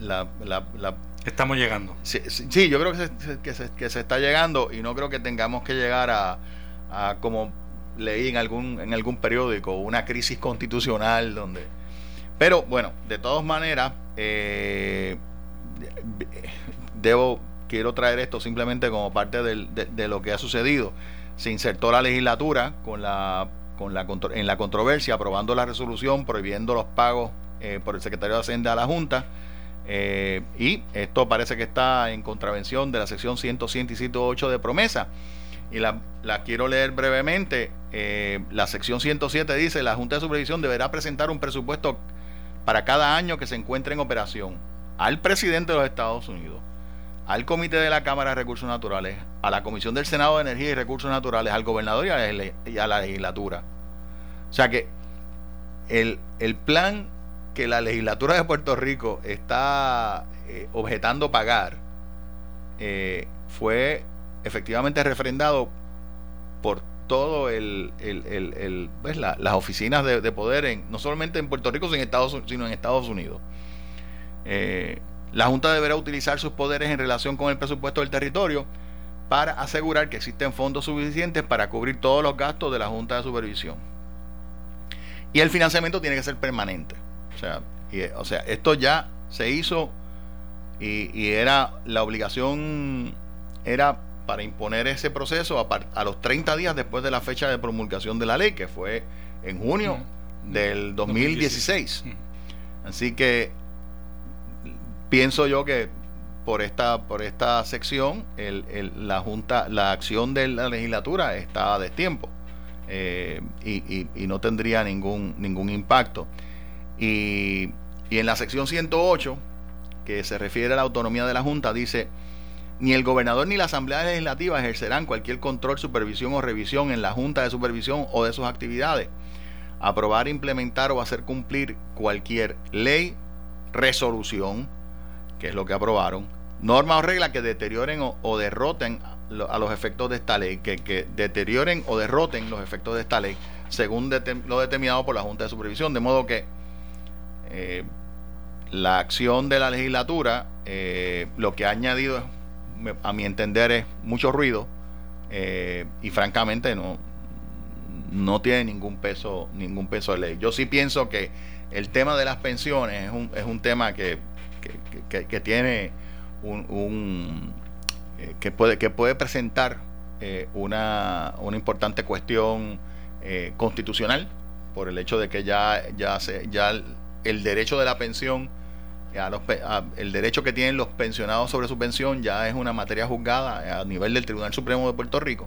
estamos llegando. Sí, yo creo que se está llegando, y no creo que tengamos que llegar a como leí en algún periódico, una crisis constitucional donde... Pero bueno, de todas maneras, quiero traer esto simplemente como parte de lo que ha sucedido. Se insertó la legislatura en la controversia, aprobando la resolución prohibiendo los pagos por el secretario de Hacienda a la Junta, y esto parece que está en contravención de la sección 107 y 108 de promesa. Y la quiero leer brevemente. La sección 107 dice: la Junta de Supervisión deberá presentar un presupuesto para cada año que se encuentre en operación al presidente de los Estados Unidos, al Comité de la Cámara de Recursos Naturales, a la Comisión del Senado de Energía y Recursos Naturales, al gobernador y a la legislatura. O sea que el plan que la legislatura de Puerto Rico está objetando pagar fue efectivamente refrendado por todo las oficinas de poder, no solamente en Puerto Rico, sino en Estados Unidos. La Junta deberá utilizar sus poderes en relación con el presupuesto del territorio para asegurar que existen fondos suficientes para cubrir todos los gastos de la Junta de Supervisión. Y el financiamiento tiene que ser permanente. O sea, esto ya se hizo y era la obligación, era para imponer ese proceso a los 30 días después de la fecha de promulgación de la ley, que fue en junio del 2016. Así que pienso yo que por esta sección la acción de la legislatura está a destiempo, y no tendría ningún impacto. Y en la sección 108, que se refiere a la autonomía de la Junta, dice: ni el gobernador ni la Asamblea Legislativa ejercerán cualquier control, supervisión o revisión en la Junta de Supervisión o de sus actividades. Aprobar, implementar o hacer cumplir cualquier ley, resolución, que es lo que aprobaron, norma o regla que deterioren o derroten a los efectos de esta ley, que deterioren o derroten los efectos de esta ley, según lo determinado por la Junta de Supervisión. De modo que la acción de la legislatura lo que ha añadido, a mi entender, es mucho ruido, y francamente no tiene ningún peso de ley. Yo sí pienso que el tema de las pensiones es un tema que tiene que puede presentar una importante cuestión constitucional, por el hecho de que ya el derecho de la pensión, el derecho que tienen los pensionados sobre su pensión, ya es una materia juzgada a nivel del Tribunal Supremo de Puerto Rico,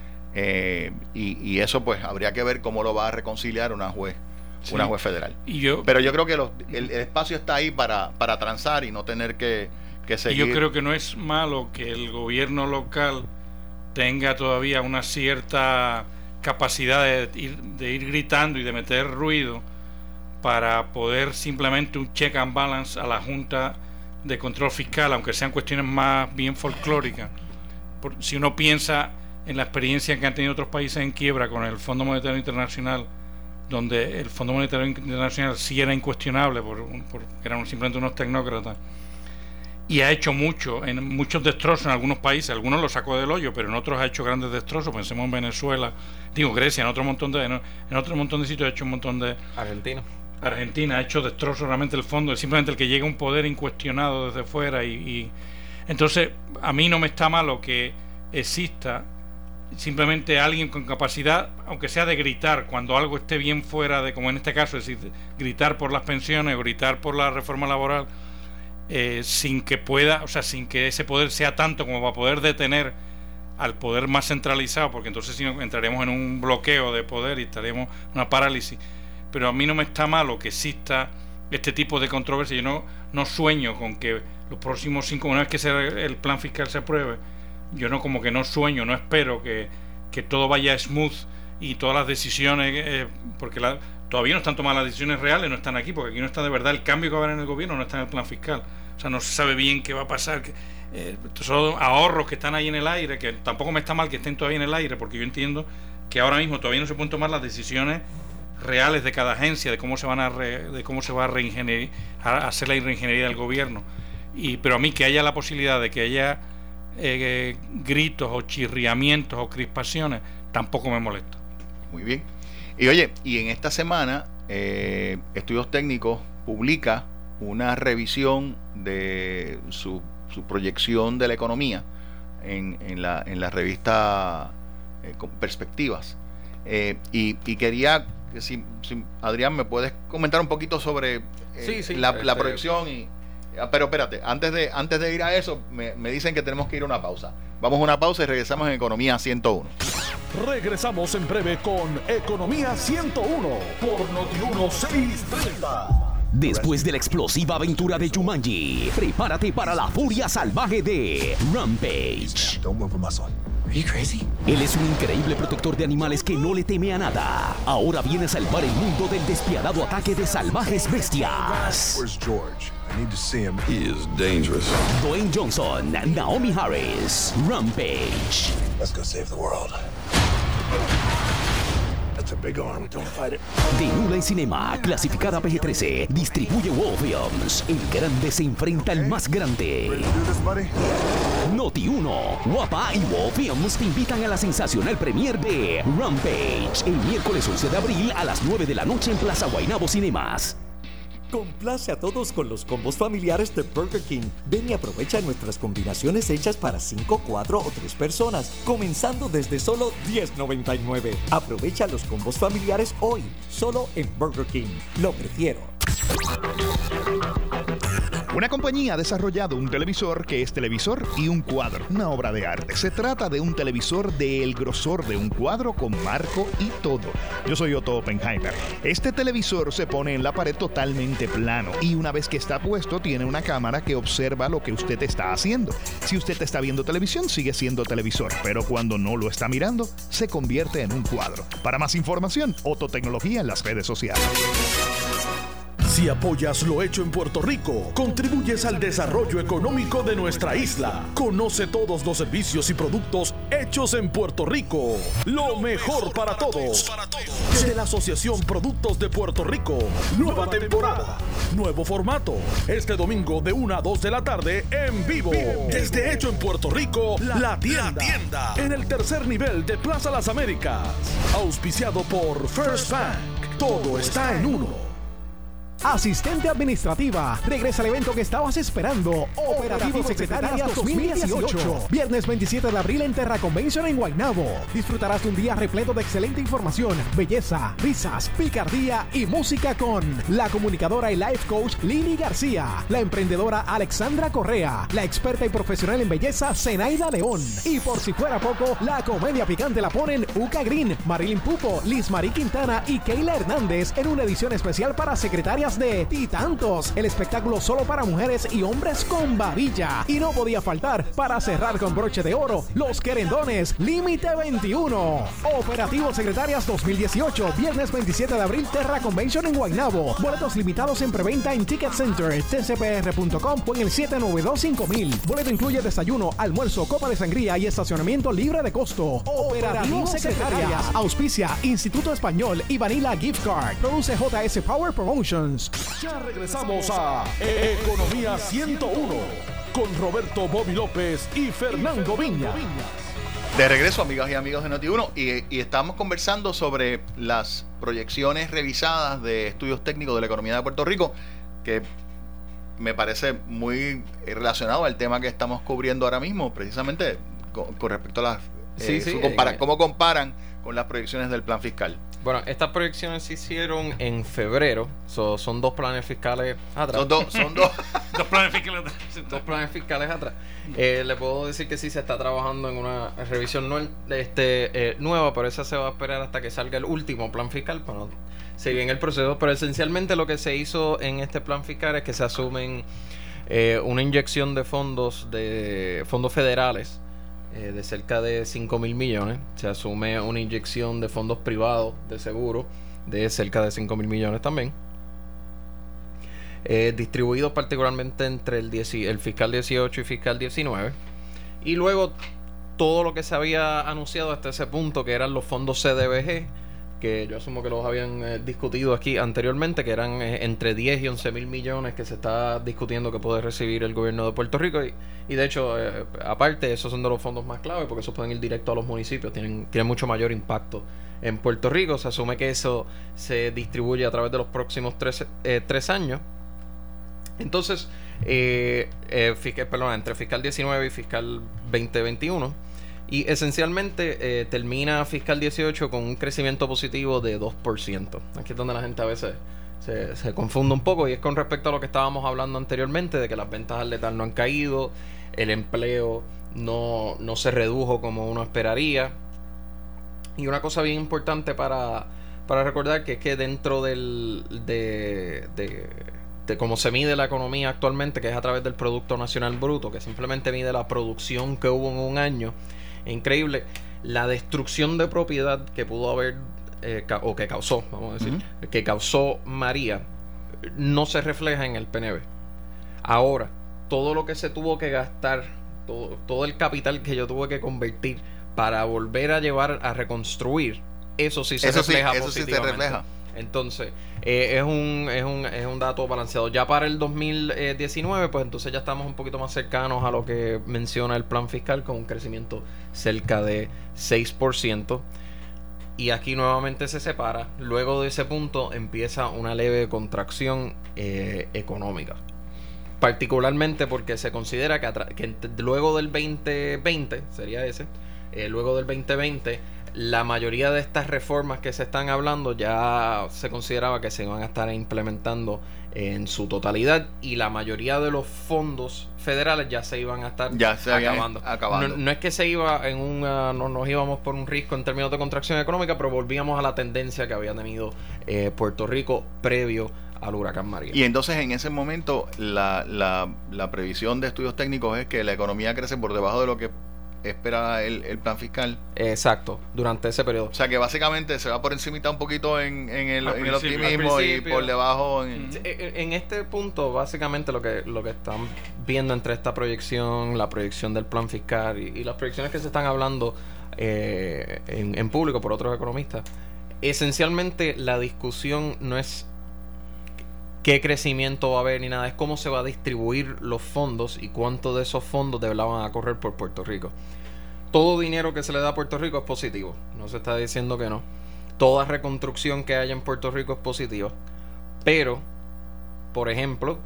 y eso pues habría que ver cómo lo va a reconciliar una juez federal. Pero yo creo que el espacio está ahí para transar y no tener que seguir. Y yo creo que no es malo que el gobierno local tenga todavía una cierta capacidad de ir gritando y de meter ruido, para poder simplemente un check and balance a la Junta de Control Fiscal, aunque sean cuestiones más bien folclóricas. Si uno piensa en la experiencia que han tenido otros países en quiebra con el Fondo Monetario Internacional, donde el Fondo Monetario Internacional sí era incuestionable porque eran simplemente unos tecnócratas, y ha hecho muchos destrozos en algunos países. Algunos los sacó del hoyo, pero en otros ha hecho grandes destrozos. Pensemos en Venezuela, Grecia, en otro montón de sitios ha hecho un montón de... Argentina ha hecho destrozos. Realmente el fondo es simplemente el que llega a un poder incuestionado desde fuera, y entonces a mí no me está malo que exista simplemente alguien con capacidad, aunque sea de gritar cuando algo esté bien fuera de, como en este caso, es decir, gritar por las pensiones o gritar por la reforma laboral, sin que ese poder sea tanto como para poder detener al poder más centralizado, porque entonces sí entraremos en un bloqueo de poder y estaremos en una parálisis. Pero a mí no me está malo que exista este tipo de controversia. Yo no sueño con que los próximos 5, una vez que el plan fiscal se apruebe, yo no espero que todo vaya smooth y todas las decisiones, porque todavía no están tomadas las decisiones reales, no están aquí, porque aquí no está de verdad el cambio que va a haber en el gobierno, no está en el plan fiscal. O sea, no se sabe bien qué va a pasar. Son ahorros que están ahí en el aire, que tampoco me está mal que estén todavía en el aire, porque yo entiendo que ahora mismo todavía no se pueden tomar las decisiones reales de cada agencia, de cómo se va a reingeniería, a hacer la reingeniería del gobierno. Pero a mí que haya la posibilidad de que haya gritos o chirriamientos o crispaciones, tampoco me molesta. Muy bien. Y oye, en esta semana Estudios Técnicos publica una revisión de su proyección de la economía en la revista Perspectivas, y quería que si Adrián me puedes comentar un poquito sobre la proyección. Pero espérate, antes de ir a eso, me dicen que tenemos que ir a una pausa. Vamos a una pausa y regresamos en Economía 101. Regresamos en breve con Economía 101 por Noti1 630. Después de la explosiva aventura de Jumanji, prepárate para la furia salvaje de Rampage. Él es un increíble protector de animales que no le teme a nada. Ahora viene a salvar el mundo del despiadado ataque de salvajes bestias. Where's George? I need to see him. He is dangerous. Dwayne Johnson, Naomi Harris, Rampage. Let's go save the world. That's a big arm. Don't fight it. De Luna en Cinema, clasificada PG-13, distribuye World Films. El grande se enfrenta al más grande. Ready to do this, buddy? Noti1, Guapa y World Films te invitan a la sensacional premier de Rampage el miércoles 11 de abril a las 9 de la noche en Plaza Guaynabo Cinemas. Complace a todos con los combos familiares de Burger King. Ven y aprovecha nuestras combinaciones hechas para 5, 4 o 3 personas, comenzando desde solo $10.99. Aprovecha los combos familiares hoy, solo en Burger King. Lo prefiero. Una compañía ha desarrollado un televisor que es televisor y un cuadro, una obra de arte. Se trata de un televisor del grosor de un cuadro con marco y todo. Yo soy Otto Oppenheimer. Este televisor se pone en la pared totalmente plano y una vez que está puesto tiene una cámara que observa lo que usted está haciendo. Si usted está viendo televisión, sigue siendo televisor, pero cuando no lo está mirando, se convierte en un cuadro. Para más información, Otto Tecnología en las redes sociales. Si apoyas lo hecho en Puerto Rico, contribuyes al desarrollo económico de nuestra isla. Conoce todos los servicios y productos hechos en Puerto Rico. Lo mejor para todos. De la Asociación Productos de Puerto Rico. Nueva temporada. Nuevo formato. Este domingo de 1 a 2 de la tarde en vivo. Desde Hecho en Puerto Rico, La Tienda. En el tercer nivel de Plaza Las Américas. Auspiciado por First Bank. Todo está en uno. Asistente administrativa, regresa al evento que estabas esperando. Operativo Secretarias 2018. Viernes 27 de abril en Terra Convention en Guaynabo. Disfrutarás de un día repleto de excelente información, belleza, risas, picardía y música con la comunicadora y life coach Lili García, la emprendedora Alexandra Correa, la experta y profesional en belleza Zenaida León. Y por si fuera poco, la comedia picante la ponen Uca Green, Marilyn Pupo, Liz Marie Quintana y Keila Hernández en una edición especial para secretarias de Titantos, el espectáculo solo para mujeres y hombres con babilla. Y no podía faltar, para cerrar con broche de oro, Los Querendones, Límite 21. Operativo Secretarias 2018, viernes 27 de abril, Terra Convention en Guaynabo. Boletos limitados en preventa en Ticket Center, tcpr.com o en el 792-5000. Boleto incluye desayuno, almuerzo, copa de sangría y estacionamiento libre de costo. Operativo Secretarias. Auspicia Instituto Español y Vanilla Gift Card. Produce JS Power Promotions. Ya regresamos a Economía 101 con Roberto Bobby López y Fernando Viñas. De regreso, amigas y amigos de Noti1, y estamos conversando sobre las proyecciones revisadas de estudios técnicos de la economía de Puerto Rico, que me parece muy relacionado al tema que estamos cubriendo ahora mismo, precisamente con respecto a las cómo comparan con las proyecciones del plan fiscal. Bueno, estas proyecciones se hicieron en febrero. Son 2 planes fiscales atrás. Son dos planes fiscales atrás. 2 planes fiscales atrás. Le puedo decir que sí se está trabajando en una revisión nueva, pero esa se va a esperar hasta que salga el último plan fiscal para no seguir en el proceso. Pero esencialmente lo que se hizo en este plan fiscal es que se asumen una inyección de fondos federales de cerca de 5,000 millones. Se asume una inyección de fondos privados de seguro de cerca de 5,000 millones también, distribuidos particularmente entre el fiscal 18 y fiscal 19, y luego todo lo que se había anunciado hasta ese punto, que eran los fondos CDBG, que yo asumo que los habían discutido aquí anteriormente, que eran entre 10 y 11,000 millones que se está discutiendo que puede recibir el gobierno de Puerto Rico, y de hecho aparte esos son de los fondos más clave porque esos pueden ir directo a los municipios, tienen mucho mayor impacto en Puerto Rico. Se asume que eso se distribuye a través de los próximos 3 años. Entonces entre fiscal 19 y fiscal 2021, y esencialmente termina fiscal 18 con un crecimiento positivo de 2%. Aquí es donde la gente a veces se confunde un poco, y es con respecto a lo que estábamos hablando anteriormente, de que las ventas al letal no han caído, el empleo no se redujo como uno esperaría. Y una cosa bien importante para recordar, que es que dentro de cómo se mide la economía actualmente, que es a través del Producto Nacional Bruto, que simplemente mide la producción que hubo en un año, es increíble la destrucción de propiedad que pudo haber o que causó, vamos a decir, que causó María, no se refleja en el PNB. Ahora, todo lo que se tuvo que gastar, todo el capital que yo tuve que convertir para volver a llevar a reconstruir, eso sí se refleja positivamente. Sí se refleja. Entonces, es un dato balanceado. Ya para el 2019, pues entonces ya estamos un poquito más cercanos a lo que menciona el plan fiscal, con un crecimiento cerca de 6%. y aquí nuevamente se separa. Luego de ese punto empieza una leve contracción económica. Particularmente porque se considera que luego del 2020, sería ese, luego del 2020, la mayoría de estas reformas que se están hablando ya se consideraba que se iban a estar implementando en su totalidad, y la mayoría de los fondos federales ya se iban a estar acabando. No es que se iba no nos íbamos por un risco en términos de contracción económica, pero volvíamos a la tendencia que había tenido Puerto Rico previo al huracán María. Y entonces en ese momento la previsión de estudios técnicos es que la economía crece por debajo de lo que espera el plan fiscal. Exacto, durante ese periodo. O sea que básicamente se va por encimita un poquito en el optimismo y por debajo en este punto básicamente lo que están viendo entre esta proyección, la proyección del plan fiscal y las proyecciones que se están hablando en público por otros economistas, esencialmente la discusión no es qué crecimiento va a haber ni nada, es cómo se va a distribuir los fondos y cuánto de esos fondos de verdad van a correr por Puerto Rico. Todo dinero que se le da a Puerto Rico es positivo, no se está diciendo que no. Toda reconstrucción que haya en Puerto Rico es positiva, pero por ejemplo,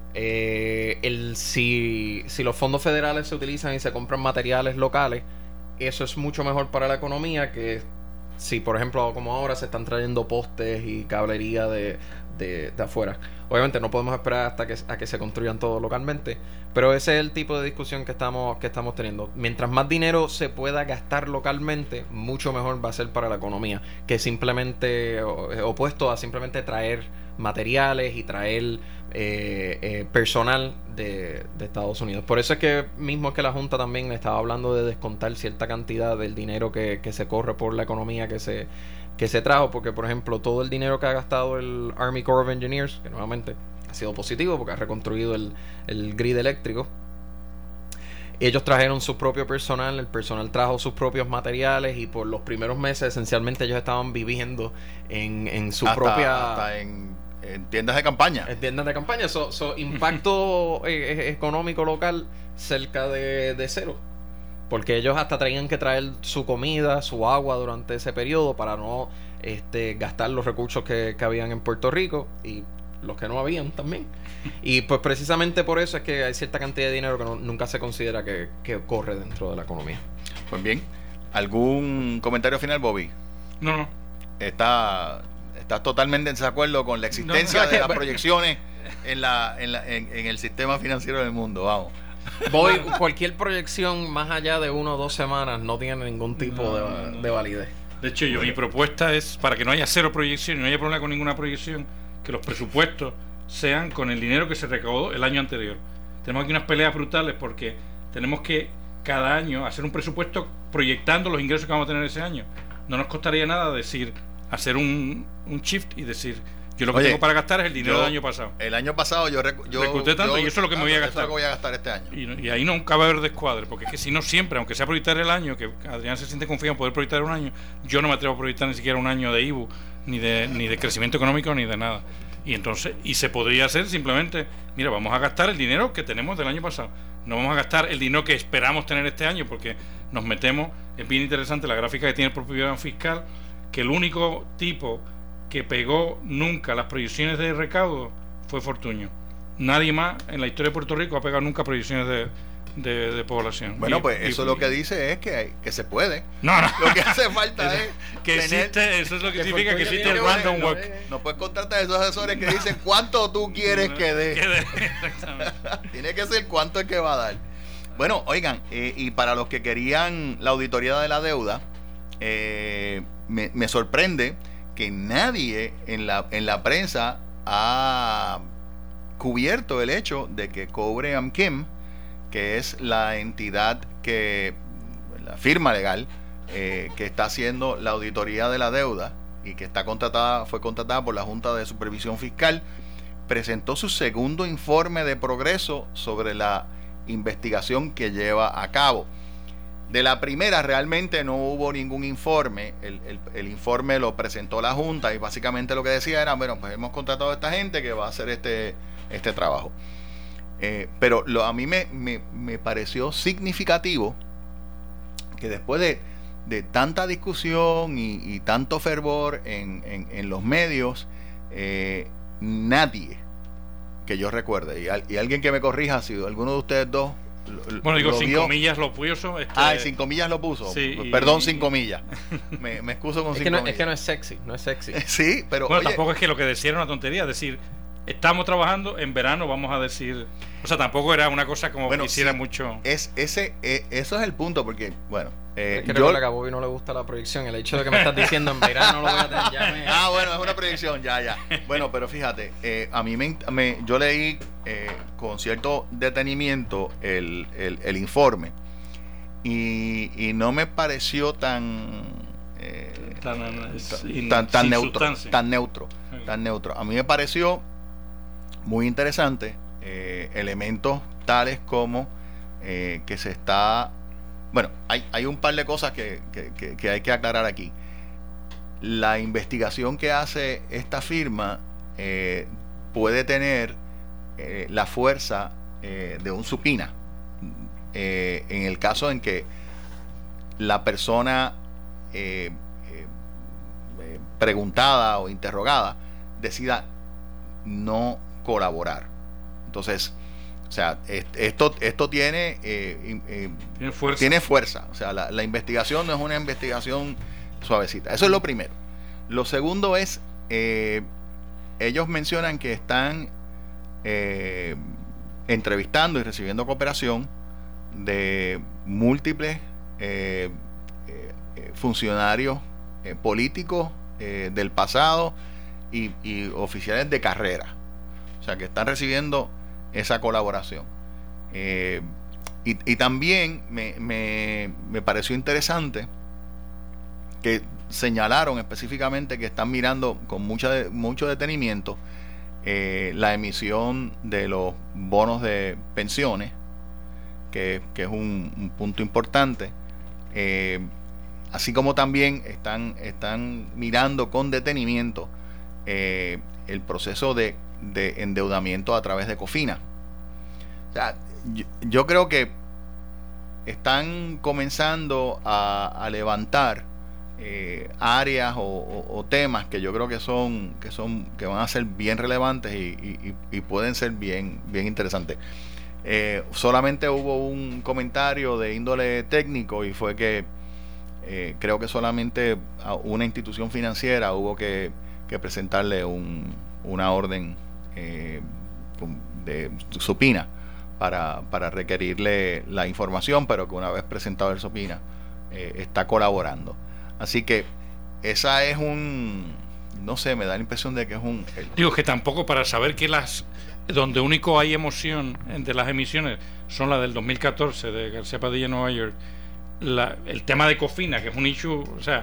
si los fondos federales se utilizan y se compran materiales locales, eso es mucho mejor para la economía que si, por ejemplo, como ahora se están trayendo postes y cablería de afuera. Obviamente no podemos esperar hasta que se construyan todo localmente, pero ese es el tipo de discusión que estamos teniendo. Mientras más dinero se pueda gastar localmente, mucho mejor va a ser para la economía, que simplemente opuesto a simplemente traer materiales y traer personal de Estados Unidos. Por eso es que la Junta también estaba hablando de descontar cierta cantidad del dinero que se corre por la economía que se trajo, porque por ejemplo todo el dinero que ha gastado el Army Corps of Engineers, que nuevamente ha sido positivo porque ha reconstruido el grid eléctrico, ellos trajeron su propio personal, el personal trajo sus propios materiales, y por los primeros meses esencialmente ellos estaban viviendo en su propia... Hasta en tiendas de campaña. En tiendas de campaña. Impacto económico local cerca de cero. Porque ellos hasta tenían que traer su comida, su agua durante ese periodo para no gastar los recursos que habían en Puerto Rico y los que no habían también. Y pues precisamente por eso es que hay cierta cantidad de dinero que nunca se considera que corre dentro de la economía. Pues bien, ¿algún comentario final, Bobby? No. ¿Estás totalmente en desacuerdo con la existencia de las proyecciones en el sistema financiero del mundo? Vamos. Cualquier proyección más allá de 1 o 2 semanas no tiene ningún tipo de validez. De hecho, mi propuesta es, para que no haya cero proyección y no haya problema con ninguna proyección, que los presupuestos sean con el dinero que se recaudó el año anterior. Tenemos aquí unas peleas brutales porque tenemos que cada año hacer un presupuesto proyectando los ingresos que vamos a tener ese año. No nos costaría nada hacer un shift y decir, yo lo que tengo para gastar es el dinero del año pasado. El año pasado yo recluté tanto y eso es lo que me voy a gastar. Eso es lo que voy a gastar este año. Y ahí nunca va a haber descuadre, porque es que si no siempre, aunque sea proyectar el año, que Adrián se siente confiado en poder proyectar un año, yo no me atrevo a proyectar ni siquiera un año de IBU, ni de crecimiento económico, ni de nada. Y se podría hacer simplemente, mira, vamos a gastar el dinero que tenemos del año pasado. No vamos a gastar el dinero que esperamos tener este año, porque nos metemos, es bien interesante la gráfica que tiene el propio plan fiscal, que el único tipo que pegó nunca las proyecciones de recaudo fue Fortuño. Nadie más en la historia de Puerto Rico ha pegado nunca proyecciones de población. Bueno, eso lo que dice es que se puede. No. Lo que hace falta es que existe, eso es lo que significa que existe el random walk. No puedes contratar a esos asesores que dicen cuánto tú quieres que dé. Exactamente. Tiene que ser cuánto es que va a dar. Bueno, oigan, y para los que querían la auditoría de la deuda, me sorprende que nadie en la prensa ha cubierto el hecho de que Cobre Amkim, que es la entidad la firma legal que está haciendo la auditoría de la deuda y que fue contratada por la Junta de Supervisión Fiscal, presentó su segundo informe de progreso sobre la investigación que lleva a cabo. De la primera realmente no hubo ningún informe. El informe lo presentó la Junta y básicamente lo que decía era, bueno, pues hemos contratado a esta gente que va a hacer este trabajo. Pero a mí me pareció significativo que después tanta discusión y tanto fervor en los medios, nadie que yo recuerde, y alguien que me corrija si alguno de ustedes dos bueno, digo, sin vio. comillas lo puso. Sin comillas lo puso. Sí, Perdón, sin comillas. Me excuso con sin comillas. Es que no es sexy, no es sexy. Sí, pero bueno, oye, tampoco es que lo que decía era una tontería, decir, estamos trabajando, en verano vamos a decir, o sea, tampoco era una cosa como que hiciera mucho. Eso es el punto, porque, bueno, es que recuerda que a Bobby no le gusta la proyección. El hecho de que me estás diciendo en verano lo voy a tener ya bueno, es una proyección, ya. Bueno, pero fíjate, a mí yo leí con cierto detenimiento el informe y no me pareció tan neutro. A mí me pareció muy interesante elementos tales como que se está... Bueno, hay un par de cosas que hay que aclarar aquí. La investigación que hace esta firma puede tener la fuerza de un subpoena en el caso en que la persona preguntada o interrogada decida no colaborar. Entonces, o sea, esto tiene fuerza. O sea, la investigación no es una investigación suavecita. Eso es lo primero. Lo segundo es, ellos mencionan que están entrevistando y recibiendo cooperación de múltiples funcionarios políticos del pasado y oficiales de carrera. O sea, que están recibiendo esa colaboración. Y también me pareció interesante que señalaron específicamente que están mirando con mucho detenimiento la emisión de los bonos de pensiones, que es un punto importante, así como también están mirando con detenimiento el proceso de endeudamiento a través de Cofina. O sea, yo creo que están comenzando a levantar áreas o temas que yo creo que van a ser bien relevantes y pueden ser bien interesantes. Solamente hubo un comentario de índole técnico y fue que creo que solamente a una institución financiera hubo que presentarle una orden de subpoena para requerirle la información, pero que una vez presentado el subpoena está colaborando. Así que esa es no sé, me da la impresión de que es digo que tampoco, para saber que donde único hay emoción entre las emisiones son las del 2014 de García Padilla en Nueva York, el tema de Cofina, que es un issue, o sea,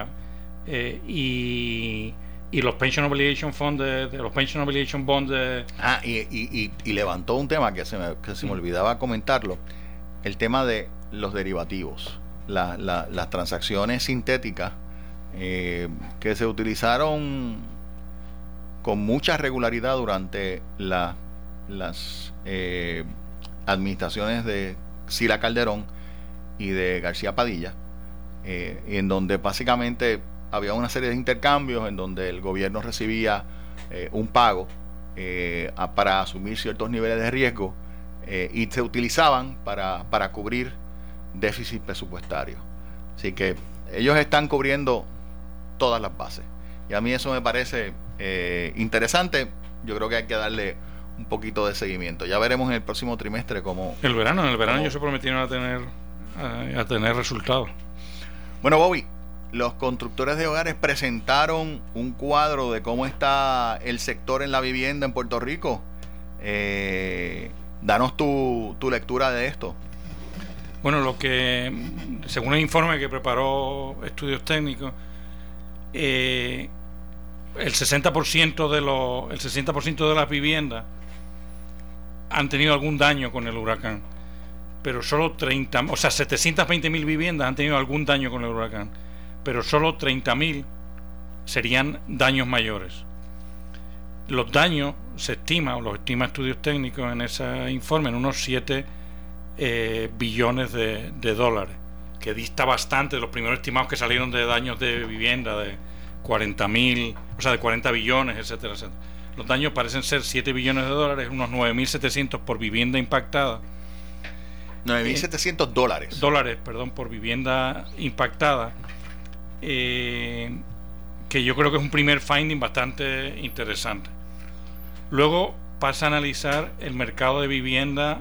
y los Pension Obligation Fund los Pension Obligation Bonds y levantó un tema que se me olvidaba comentarlo, el tema de los derivativos, las transacciones sintéticas que se utilizaron con mucha regularidad durante las administraciones de Sila Calderón y de García Padilla, en donde básicamente había una serie de intercambios en donde el gobierno recibía un pago para asumir ciertos niveles de riesgo y se utilizaban para cubrir déficit presupuestario. Así que ellos están cubriendo todas las bases y a mí eso me parece interesante. Yo creo que hay que darle un poquito de seguimiento. Ya veremos en el próximo trimestre cómo... En el verano ellos se prometieron a tener resultados. Bueno, Bobby, los constructores de hogares presentaron un cuadro de cómo está el sector en la vivienda en Puerto Rico. Danos tu lectura de esto. Bueno, según el informe que preparó Estudios Técnicos, el 60% de las viviendas han tenido algún daño con el huracán, pero solo 720.000 viviendas han tenido algún daño con el huracán, pero solo 30.000 serían daños mayores. Los daños se estima, o los estima Estudios Técnicos en ese informe, en unos 7 billones de dólares, que dista bastante de los primeros estimados que salieron de daños de vivienda de 40.000, o sea, de 40 billones, etcétera, etcétera. Los daños parecen ser 7 billones de dólares, unos 9.700 por vivienda impactada. 9.700 dólares. Dólares, perdón, por vivienda impactada. Que yo creo que es un primer finding bastante interesante. Luego pasa a analizar el mercado de vivienda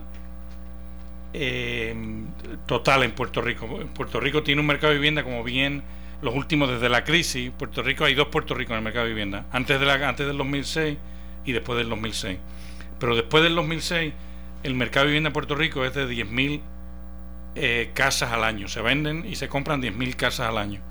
total en Puerto Rico. Puerto Rico tiene un mercado de vivienda, como bien los últimos desde la crisis. Puerto Rico, hay dos Puerto Rico en el mercado de vivienda, antes del 2006 y después del 2006. Pero después del 2006 el mercado de vivienda en Puerto Rico es de 10.000 casas al año. Se venden y se compran 10.000 casas al año.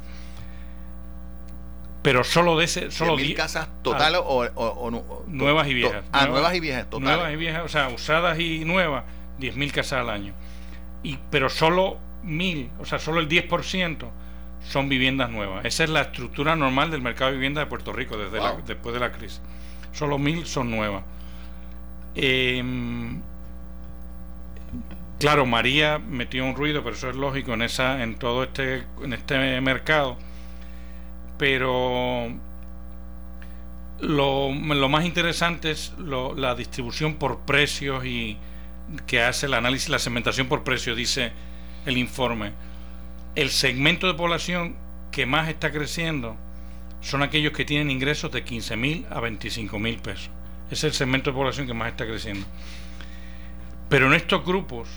Pero solo de ese... Solo 10.000 casas totales nuevas y viejas. Nuevas y viejas totales. Nuevas y viejas, o sea, usadas y nuevas, 10.000 casas al año. Pero solo 1.000, o sea, solo el 10% son viviendas nuevas. Esa es la estructura normal del mercado de vivienda de Puerto Rico después de la crisis. Solo 1.000 son nuevas. Claro, María metió un ruido, pero eso es lógico en este mercado. Pero lo más interesante es la distribución por precios y que hace el análisis, la segmentación por precios. Dice el informe: el segmento de población que más está creciendo son aquellos que tienen ingresos de 15.000 a 25.000 pesos. Ese es el segmento de población que más está creciendo. Pero en estos grupos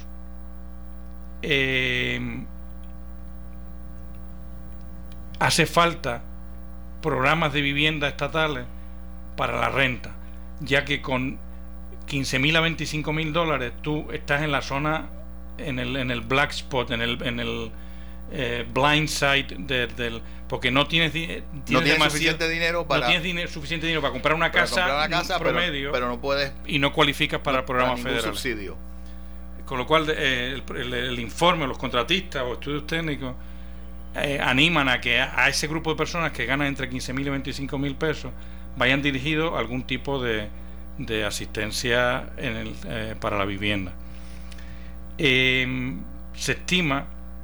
hace falta programas de vivienda estatales para la renta, ya que con 15.000 a 25.000 dólares tú estás en la zona, en el black spot, en el blind side porque no tienes suficiente dinero para comprar una casa promedio, pero no puedes, y no cualificas para programas federales, subsidio. Con lo cual el informe, los contratistas o estudios técnicos animan a que a ese grupo de personas que ganan entre 15.000 y 25.000 pesos vayan dirigidos a algún tipo de asistencia para la vivienda. Se estima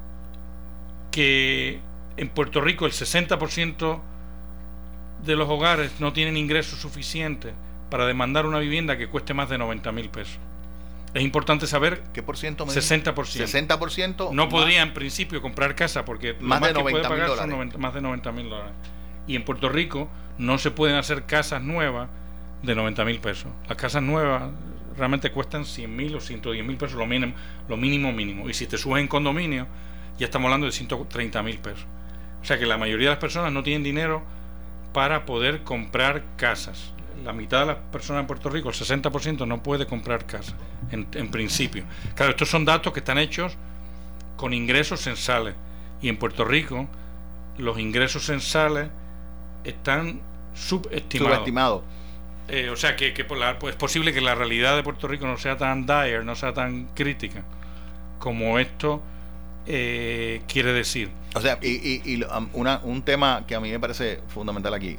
que en Puerto Rico el 60% de los hogares no tienen ingresos suficientes para demandar una vivienda que cueste más de 90.000 pesos. Es importante saber ¿qué por ciento? 60%. 60% no podría en principio comprar casa porque más lo más de que puede 90.000 pagar dólares. son más de 90.000 dólares. Y en Puerto Rico no se pueden hacer casas nuevas de 90.000 pesos. Las casas nuevas realmente cuestan 100.000 o 110.000 pesos, lo mínimo. Y si te subes en condominio, ya estamos hablando de 130.000 pesos. O sea que la mayoría de las personas no tienen dinero para poder comprar casas. La mitad de las personas en Puerto Rico, el 60%, no puede comprar casa en principio. Claro, estos son datos que están hechos con ingresos censales, y en Puerto Rico los ingresos censales están subestimados. O sea que pues es posible que la realidad de Puerto Rico no sea tan dire, no sea tan crítica como esto quiere decir. O sea, un tema que a mí me parece fundamental aquí,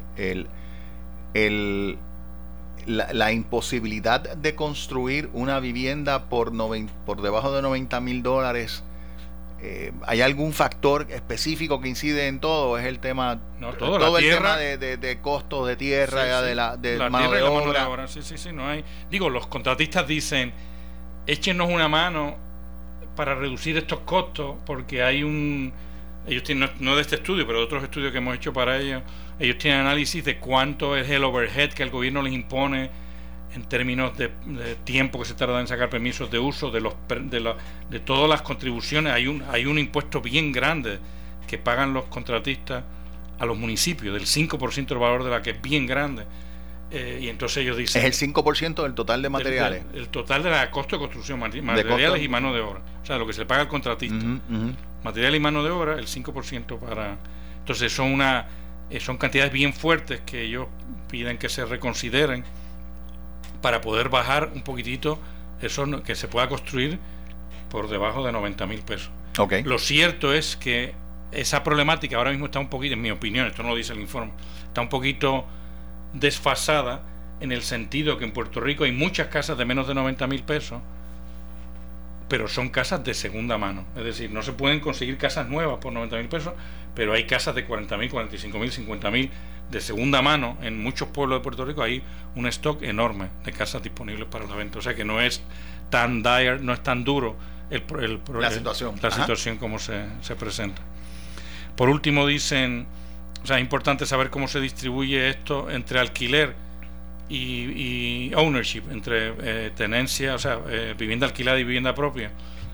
la imposibilidad de construir una vivienda por debajo de 90.000 dólares. ¿Hay algún factor específico que incide en todo? ¿Es el tema, todo el tema de costos de tierra, de mano de obra? Sí, no hay. Digo, los contratistas dicen: échenos una mano para reducir estos costos, porque hay ellos tienen, no de este estudio, pero de otros estudios que hemos hecho para ellos tienen análisis de cuánto es el overhead que el gobierno les impone en términos de tiempo que se tarda en sacar permisos de uso, de todas las contribuciones. Hay un impuesto bien grande que pagan los contratistas a los municipios, del 5% del valor de la, que es bien grande. Y entonces ellos dicen... Es el 5% del total de materiales. El total de la costo de construcción, materiales y mano de obra. O sea, lo que se le paga al contratista. Material y mano de obra, el 5% para... Entonces son cantidades bien fuertes que ellos piden que se reconsideren para poder bajar un poquitito eso, que se pueda construir por debajo de 90.000 pesos. Okay. Lo cierto es que esa problemática ahora mismo está un poquito, en mi opinión, esto no lo dice el informe, está un poquito desfasada, en el sentido que en Puerto Rico hay muchas casas de menos de 90.000 pesos pero son casas de segunda mano. Es decir, no se pueden conseguir casas nuevas por 90.000 pesos, pero hay casas de 40.000, 45.000, 50.000 de segunda mano. En muchos pueblos de Puerto Rico hay un stock enorme de casas disponibles para la venta. O sea que no es tan dire, no es tan duro la situación como se presenta. Por último dicen, o sea, es importante saber cómo se distribuye esto entre alquiler y ownership, entre tenencia, o sea, vivienda alquilada y vivienda propia.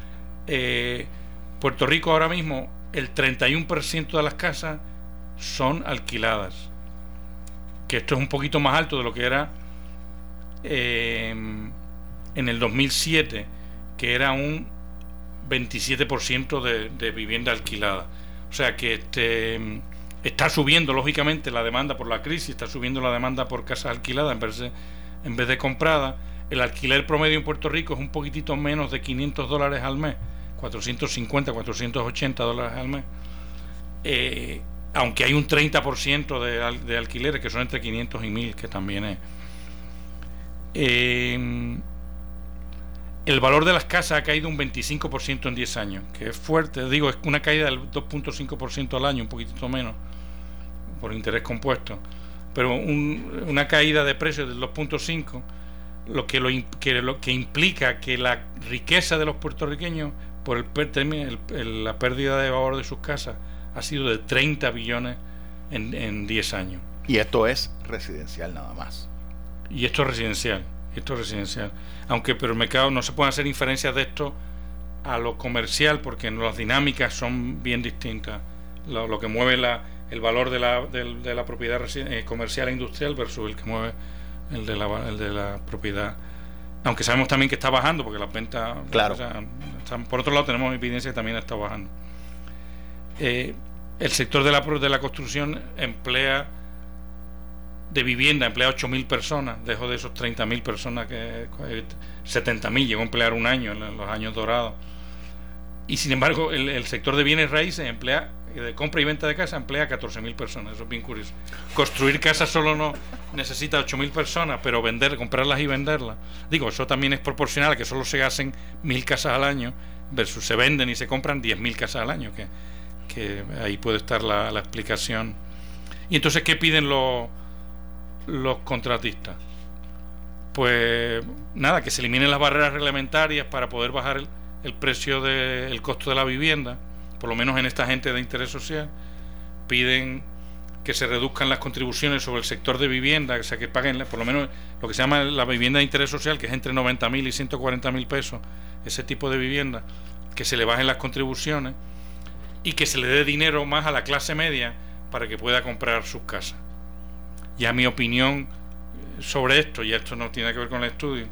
Puerto Rico ahora mismo el 31% de las casas son alquiladas, que esto es un poquito más alto de lo que era en el 2007, que era un 27% de vivienda alquilada. O sea que está subiendo lógicamente la demanda por la crisis, está subiendo la demanda por casas alquiladas en vez de compradas. El alquiler promedio en Puerto Rico es un poquitito menos de $500 al mes, 450, 480 dólares al mes, aunque hay un 30% de alquileres que son entre 500 y 1000, que también es. El valor de las casas ha caído un 25% en 10 años, que es fuerte. Digo, es una caída del 2.5% al año, un poquitito menos, por interés compuesto. Pero una caída de precios del 2.5%, lo que implica que la riqueza de los puertorriqueños por la pérdida de valor de sus casas ha sido de 30 billones en 10 años. Y esto es residencial nada más. Y esto es residencial. Aunque pero el mercado no se pueden hacer inferencias de esto a lo comercial, porque las dinámicas son bien distintas. Lo que mueve el valor de la propiedad comercial e industrial versus el que mueve el de la propiedad, aunque sabemos también que está bajando porque las ventas, claro, o sea, por otro lado tenemos evidencia que también está bajando. El sector de la construcción emplea 8.000 personas, dejó de esos 30.000 personas, 70.000 llegó a emplear un año en los años dorados. Y sin embargo el sector de bienes raíces de compra y venta de casa emplea 14.000 personas. Eso es bien curioso. Construir casas solo no necesita 8.000 personas, pero comprarlas y venderlas, digo, eso también es proporcional a que solo se hacen 1.000 casas al año versus se venden y se compran 10.000 casas al año, que ahí puede estar la explicación. Y entonces, ¿qué piden los contratistas? Pues nada, que se eliminen las barreras reglamentarias para poder bajar el precio del costo de la vivienda, por lo menos en esta gente de interés social. Piden que se reduzcan las contribuciones sobre el sector de vivienda, o sea, que paguen por lo menos lo que se llama la vivienda de interés social, que es entre 90.000 y 140.000 pesos, ese tipo de vivienda, que se le bajen las contribuciones y que se le dé dinero más a la clase media para que pueda comprar sus casas. Ya mi opinión sobre esto, y esto no tiene que ver con el estudio,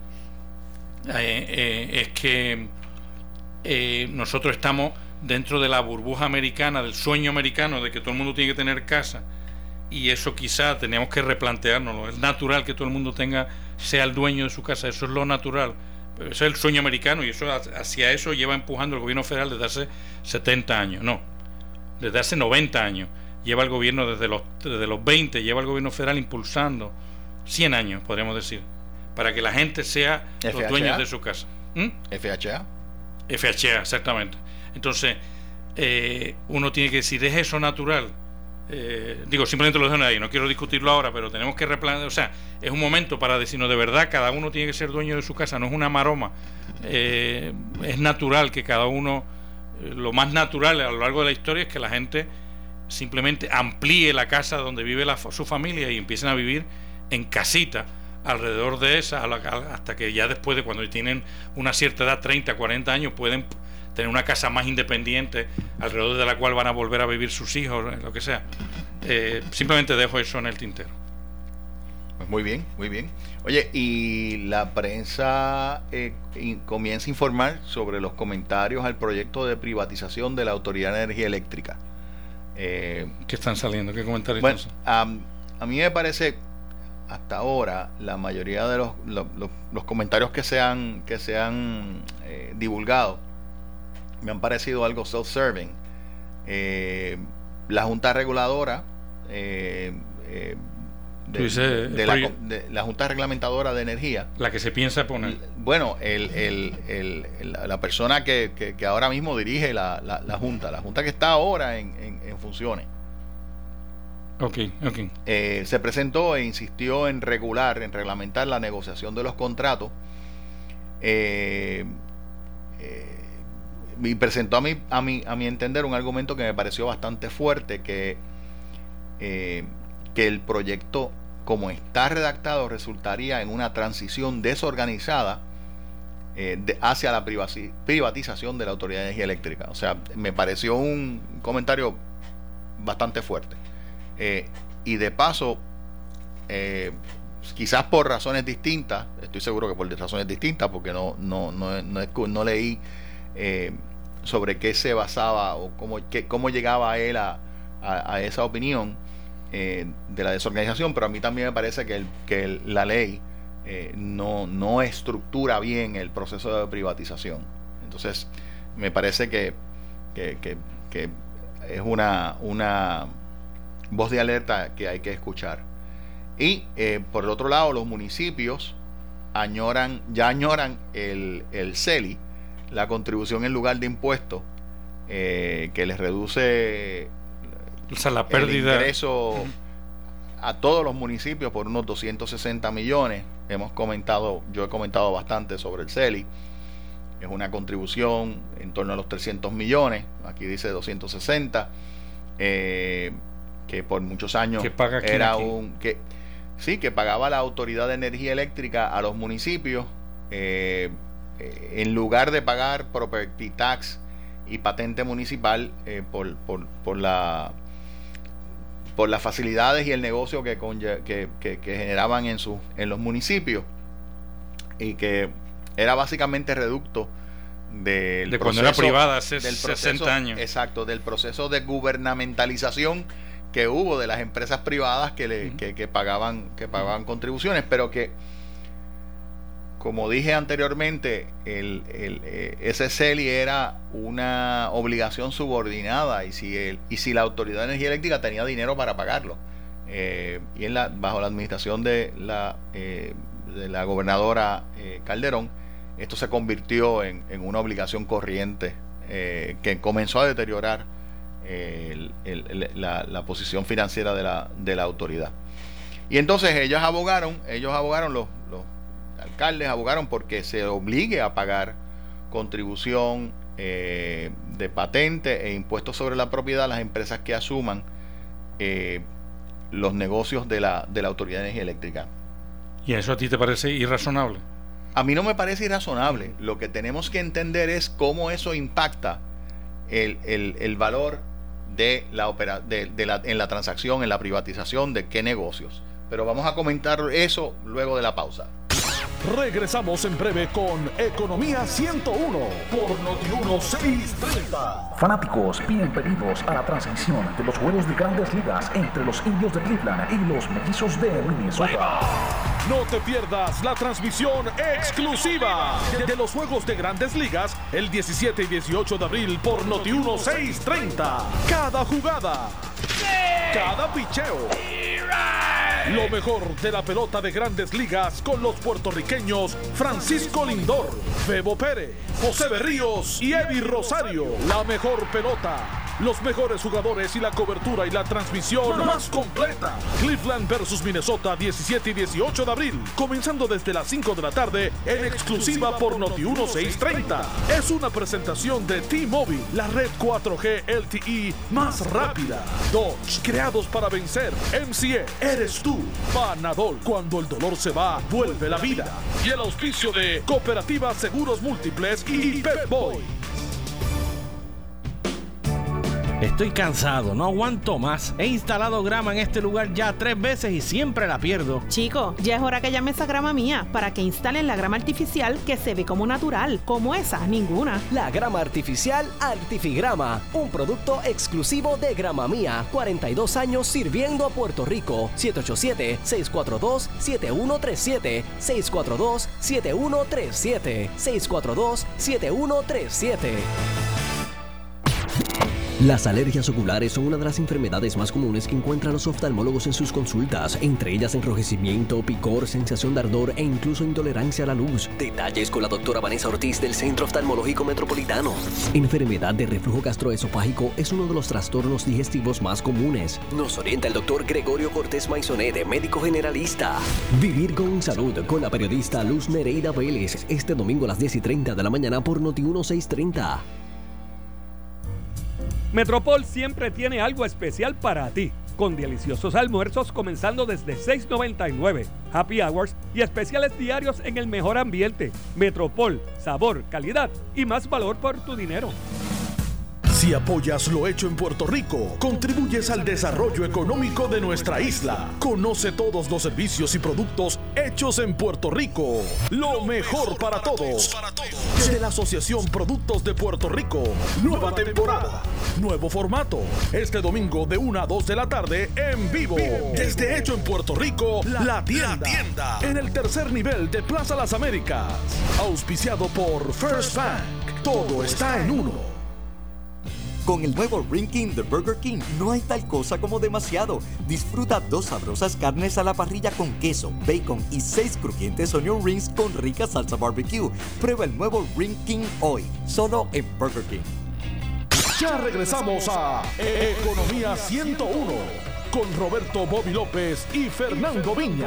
es que nosotros estamos dentro de la burbuja americana, del sueño americano de que todo el mundo tiene que tener casa, y eso quizá tenemos que replanteárnoslo. Es natural que todo el mundo sea el dueño de su casa, eso es lo natural, pero ese es el sueño americano, y hacia eso lleva empujando el gobierno federal desde hace 70 años, no, desde hace 90 años. Lleva el gobierno desde los 20, lleva el gobierno federal impulsando 100 años, podríamos decir, para que la gente sea los dueños de su casa. FHA, exactamente. Entonces, uno tiene que decir, ¿es eso natural? Digo, simplemente lo dejo ahí, no quiero discutirlo ahora, pero tenemos que replantear, o sea, es un momento para decirnos de verdad, cada uno tiene que ser dueño de su casa, no es una maroma. Es natural que cada uno, lo más natural a lo largo de la historia es que la gente simplemente amplíe la casa donde vive su familia y empiecen a vivir en casita alrededor de esa, hasta que ya después de cuando tienen una cierta edad, 30, 40 años, pueden tener una casa más independiente alrededor de la cual van a volver a vivir sus hijos, lo que sea. Simplemente dejo eso en el tintero. Pues muy bien, muy bien. Oye, y la prensa comienza a informar sobre los comentarios al proyecto de privatización de la Autoridad de Energía Eléctrica. ¿Qué están saliendo? ¿Qué comentarios? Bueno, a mí me parece, hasta ahora, la mayoría de los comentarios que se han divulgado me han parecido algo self-serving. La Junta Reguladora de la Junta Reglamentadora de Energía. La que se piensa poner. Bueno, la persona que ahora mismo dirige la Junta que está ahora en funciones. Okay. Se presentó e insistió en reglamentar la negociación de los contratos. Y presentó a mi entender un argumento que me pareció bastante fuerte, que el proyecto como está redactado resultaría en una transición desorganizada hacia la privatización de la Autoridad de Energía Eléctrica. O sea, me pareció un comentario bastante fuerte. Y de paso, quizás por razones distintas, estoy seguro que por razones distintas, porque no leí sobre qué se basaba o cómo llegaba él a esa opinión de la desorganización, pero a mí también me parece que la ley no estructura bien el proceso de privatización. Entonces me parece que es una voz de alerta que hay que escuchar. Y por el otro lado, los municipios añoran el CELI, la contribución en lugar de impuestos, que les reduce la pérdida, el ingreso a todos los municipios por unos 260 millones. Yo he comentado bastante sobre el CELI. Es una contribución en torno a los 300 millones, aquí dice 260, que por muchos años que paga era que pagaba la Autoridad de Energía Eléctrica a los municipios, en lugar de pagar property tax y patente municipal por las facilidades y el negocio que generaban en los municipios, y que era básicamente reducto de cuando era privada hace 60 años. Exacto, del proceso de gubernamentalización que hubo de las empresas privadas que pagaban contribuciones, pero que, como dije anteriormente, ese CELI era una obligación subordinada, y si la Autoridad de Energía Eléctrica tenía dinero para pagarlo, y bajo la administración de la gobernadora Calderón, esto se convirtió en una obligación corriente que comenzó a deteriorar la posición financiera de la autoridad. Y entonces ellos abogaron, los alcaldes abogaron porque se obligue a pagar contribución de patente e impuestos sobre la propiedad a las empresas que asuman los negocios de la Autoridad de Energía Eléctrica. ¿Y eso a ti te parece irrazonable? A mí no me parece irrazonable. Lo que tenemos que entender es cómo eso impacta el valor en la transacción, en la privatización de qué negocios. Pero vamos a comentar eso luego de la pausa. Regresamos en breve con Economía 101 por Noti1 630. Fanáticos, bienvenidos a la transmisión de los juegos de Grandes Ligas entre los Indios de Cleveland y los Mellizos de Minnesota. No te pierdas la transmisión exclusiva de los juegos de Grandes Ligas el 17 y 18 de abril por Noti1 630. Cada jugada, cada picheo, lo mejor de la pelota de Grandes Ligas con los puertorriqueños Francisco Lindor, Bebo Pérez, José Berríos y Eddie Rosario. La mejor pelota, los mejores jugadores y la cobertura y la transmisión más completa. Cleveland versus Minnesota, 17 y 18 de abril, comenzando desde las 5 de la tarde en exclusiva por Noti1 630. Es una presentación de T-Mobile, la red 4G LTE más rápida. Dodge, creados para vencer. MCA, eres tú. Panadol, cuando el dolor se va, vuelve la vida. Y el auspicio de Cooperativa Seguros Múltiples y Pep Boy. Estoy cansado, no aguanto más. He instalado grama en este lugar ya 3 veces y siempre la pierdo. Chico, ya es hora que llame esa grama mía para que instalen la grama artificial que se ve como natural. Como esa, ninguna. La grama artificial Artifigrama, un producto exclusivo de Grama Mía. 42 años sirviendo a Puerto Rico. 787-642-7137. 642-7137. 642-7137. Las alergias oculares son una de las enfermedades más comunes que encuentran los oftalmólogos en sus consultas, entre ellas enrojecimiento, picor, sensación de ardor e incluso intolerancia a la luz. Detalles con la doctora Vanessa Ortiz del Centro Oftalmológico Metropolitano. Enfermedad de reflujo gastroesofágico es uno de los trastornos digestivos más comunes. Nos orienta el doctor Gregorio Cortés Maisonet, médico generalista. Vivir con salud con la periodista Luz Nereida Vélez, este domingo a las 10:30 de la mañana por Noti 1630. Metropol siempre tiene algo especial para ti, con deliciosos almuerzos comenzando desde $6.99, happy hours y especiales diarios en el mejor ambiente. Metropol, sabor, calidad y más valor por tu dinero. Si apoyas lo hecho en Puerto Rico, contribuyes al desarrollo económico de nuestra isla. Conoce todos los servicios y productos hechos en Puerto Rico. Lo mejor para todos. De la Asociación Productos de Puerto Rico. Nueva temporada. Nuevo formato. Este domingo de 1 a 2 de la tarde en vivo. Desde Hecho en Puerto Rico, La Tienda. En el tercer nivel de Plaza Las Américas. Auspiciado por First Bank. Todo está en uno. Con el nuevo Ring King de Burger King, no hay tal cosa como demasiado. Disfruta 2 sabrosas carnes a la parrilla con queso, bacon y 6 crujientes onion rings con rica salsa barbecue. Prueba el nuevo Ring King hoy, solo en Burger King. Ya regresamos a Economía 101 con Roberto Bobby López y Fernando Viña.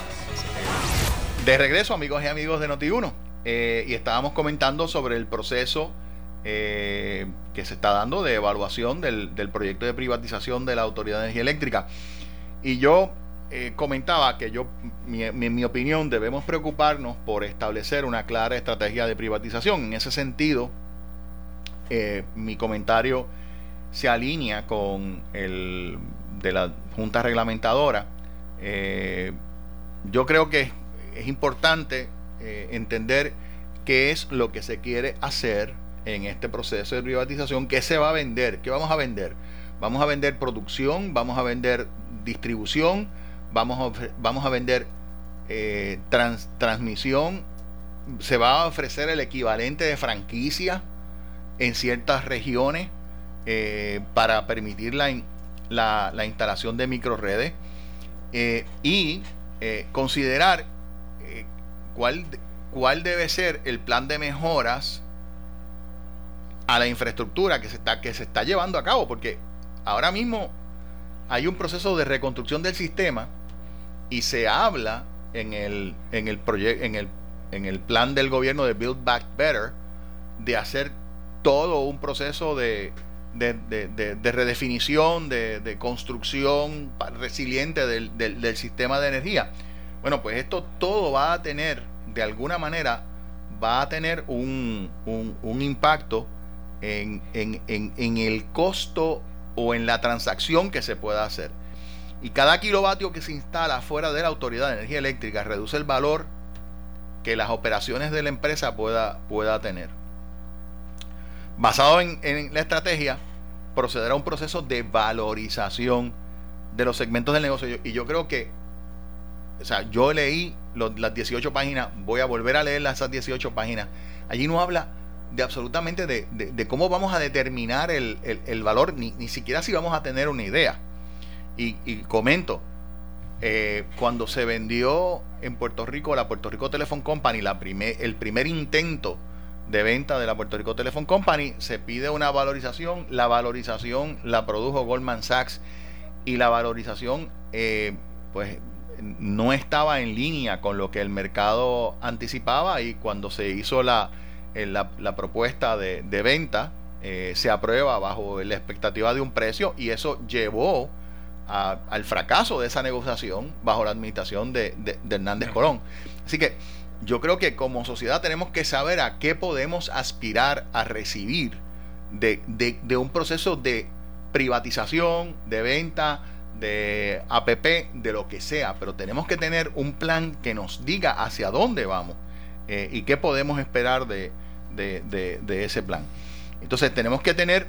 De regreso, amigos y amigos de Noti1. Y estábamos comentando sobre el proceso que se está dando de evaluación del proyecto de privatización de la Autoridad de Energía Eléctrica. Y yo comentaba que en mi opinión, debemos preocuparnos por establecer una clara estrategia de privatización. En ese sentido, mi comentario se alinea con el de la Junta Reglamentadora. Yo creo que es importante entender qué es lo que se quiere hacer en este proceso de privatización. ¿Qué se va a vender? ¿Qué vamos a vender? Vamos a vender producción, vamos a vender distribución, vamos a vender transmisión. Se va a ofrecer el equivalente de franquicia en ciertas regiones para permitir la instalación de microredes y considerar cuál debe ser el plan de mejoras a la infraestructura que se está llevando a cabo, porque ahora mismo hay un proceso de reconstrucción del sistema y se habla en el plan del gobierno de Build Back Better de hacer todo un proceso de redefinición, de construcción resiliente del sistema de energía. Bueno, pues esto todo va a tener, de alguna manera, un impacto en el costo o en la transacción que se pueda hacer. Y cada kilovatio que se instala fuera de la Autoridad de Energía Eléctrica reduce el valor que las operaciones de la empresa pueda tener. Basado en la estrategia, procederá a un proceso de valorización de los segmentos del negocio. Y yo creo que, yo leí las 18 páginas, voy a volver a leer esas 18 páginas. Allí no habla de absolutamente de cómo vamos a determinar el valor, ni siquiera si vamos a tener una idea. Y comento, cuando se vendió en Puerto Rico la Puerto Rico Telephone Company, el primer intento de venta de la Puerto Rico Telephone Company, se pide una valorización. La valorización la produjo Goldman Sachs y la valorización pues no estaba en línea con lo que el mercado anticipaba, y cuando se hizo la propuesta de venta, se aprueba bajo la expectativa de un precio, y eso llevó al fracaso de esa negociación bajo la administración de Hernández Colón. Así que yo creo que como sociedad tenemos que saber a qué podemos aspirar a recibir de un proceso de privatización, de venta, de APP, de lo que sea, pero tenemos que tener un plan que nos diga hacia dónde vamos y qué podemos esperar de ese plan. Entonces tenemos que tener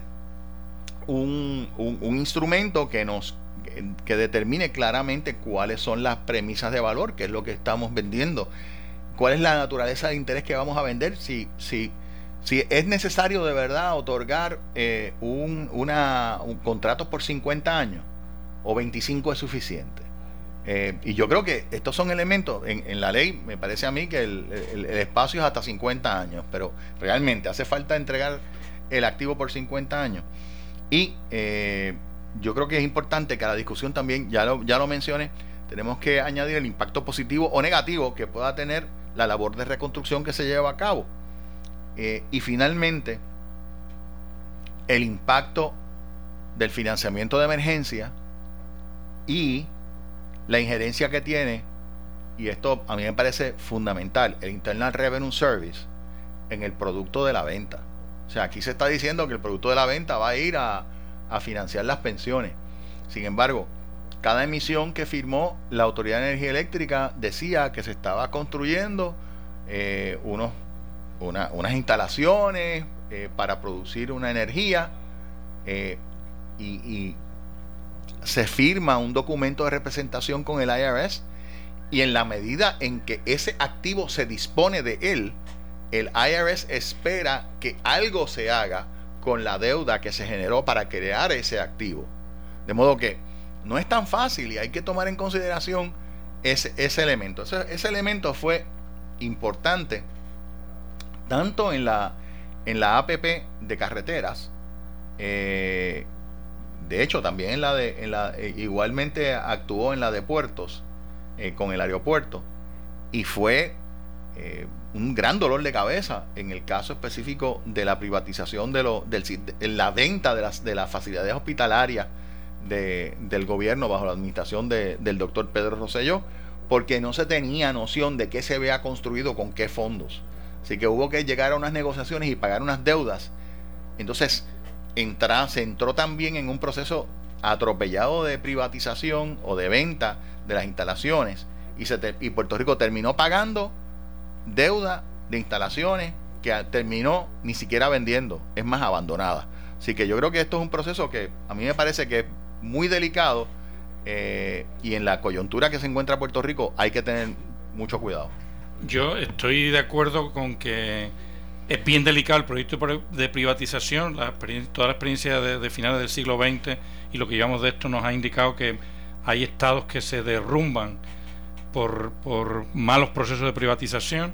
un instrumento que determine claramente cuáles son las premisas de valor, qué es lo que estamos vendiendo, cuál es la naturaleza de interés que vamos a vender, si si es necesario de verdad otorgar un contrato por 50 años o 25 es suficiente. Y yo creo que estos son elementos, en la ley me parece a mí que el espacio es hasta 50 años, pero realmente hace falta entregar el activo por 50 años. Y yo creo que es importante que a la discusión también, ya lo mencioné, tenemos que añadir el impacto positivo o negativo que pueda tener la labor de reconstrucción que se lleva a cabo. Y finalmente, el impacto del financiamiento de emergencia y la injerencia que tiene, y esto a mí me parece fundamental, el Internal Revenue Service en el producto de la venta. O sea, aquí se está diciendo que el producto de la venta va a ir a financiar las pensiones. Sin embargo, cada emisión que firmó la Autoridad de Energía Eléctrica decía que se estaba construyendo unas instalaciones para producir una energía, y se firma un documento de representación con el IRS, y en la medida en que ese activo se dispone de él, el IRS espera que algo se haga con la deuda que se generó para crear ese activo. De modo que no es tan fácil y hay que tomar en consideración ese elemento. Ese elemento fue importante tanto en la APP de carreteras, de hecho también igualmente actuó en la de puertos, con el aeropuerto, y fue un gran dolor de cabeza en el caso específico de la privatización de la venta de las facilidades hospitalarias del gobierno bajo la administración del doctor Pedro Rosselló, porque no se tenía noción de qué se había construido con qué fondos. Así que hubo que llegar a unas negociaciones y pagar unas deudas. Entonces se entró también en un proceso atropellado de privatización o de venta de las instalaciones, y Puerto Rico terminó pagando deuda de instalaciones que terminó ni siquiera vendiendo, es más, abandonada. Así que yo creo que esto es un proceso que a mí me parece que es muy delicado, y en la coyuntura que se encuentra Puerto Rico hay que tener mucho cuidado. Yo estoy de acuerdo con que es bien delicado el proyecto de privatización. Toda la experiencia de finales del siglo XX y lo que llevamos de esto nos ha indicado que hay estados que se derrumban por malos procesos de privatización.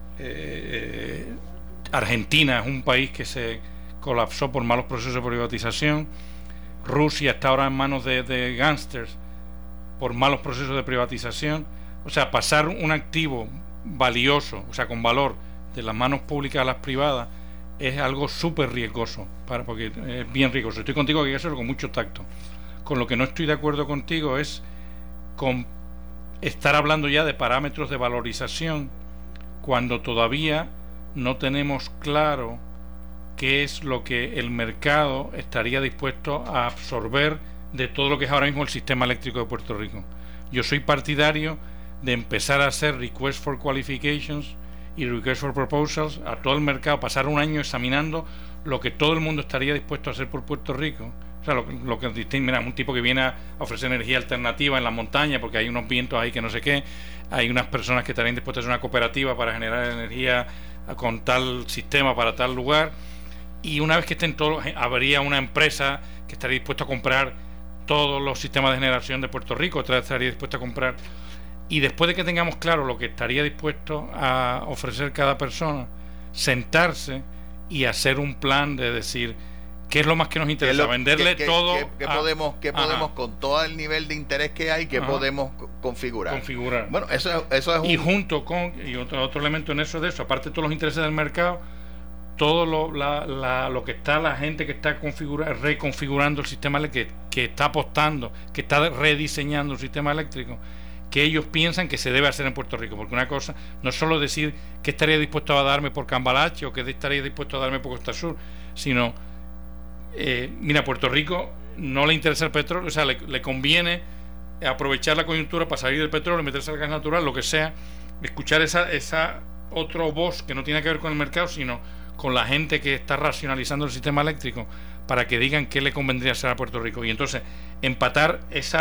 Argentina es un país que se colapsó por malos procesos de privatización. Rusia está ahora en manos de gángsters por malos procesos de privatización. O sea, pasar un activo valioso, o sea, con valor, de las manos públicas a las privadas es algo súper riesgoso, porque es bien riesgoso. Estoy contigo que hay que hacerlo con mucho tacto. Con lo que no estoy de acuerdo contigo es con estar hablando ya de parámetros de valorización cuando todavía no tenemos claro qué es lo que el mercado estaría dispuesto a absorber de todo lo que es ahora mismo el sistema eléctrico de Puerto Rico. Yo soy partidario de empezar a hacer request for qualifications y request for proposals a todo el mercado, pasar un año examinando lo que todo el mundo estaría dispuesto a hacer por Puerto Rico. O sea, lo que distingue, mira, un tipo que viene a ofrecer energía alternativa en la montaña porque hay unos vientos ahí que no sé qué, hay unas personas que estarían dispuestas a hacer una cooperativa para generar energía con tal sistema para tal lugar, y una vez que estén todos, habría una empresa que estaría dispuesta a comprar todos los sistemas de generación de Puerto Rico, otra estaría dispuesta a comprar. Y después de que tengamos claro lo que estaría dispuesto a ofrecer cada persona, sentarse y hacer un plan de decir qué es lo más que nos interesa, venderle todo. ¿Qué podemos con todo el nivel de interés que hay, qué podemos configurar? Bueno, eso es y junto con, y otro elemento en eso, aparte de todos los intereses del mercado, todo lo que está la gente que está reconfigurando el sistema eléctrico, que está apostando, que está rediseñando el sistema eléctrico, que ellos piensan que se debe hacer en Puerto Rico, porque una cosa no es solo decir qué estaría dispuesto a darme por Cambalache o qué estaría dispuesto a darme por Costa Sur, sino mira, a Puerto Rico no le interesa el petróleo, o sea, le conviene aprovechar la coyuntura para salir del petróleo, meterse al gas natural, lo que sea, escuchar esa otra voz que no tiene que ver con el mercado, sino con la gente que está racionalizando el sistema eléctrico para que digan qué le convendría hacer a Puerto Rico, y entonces empatar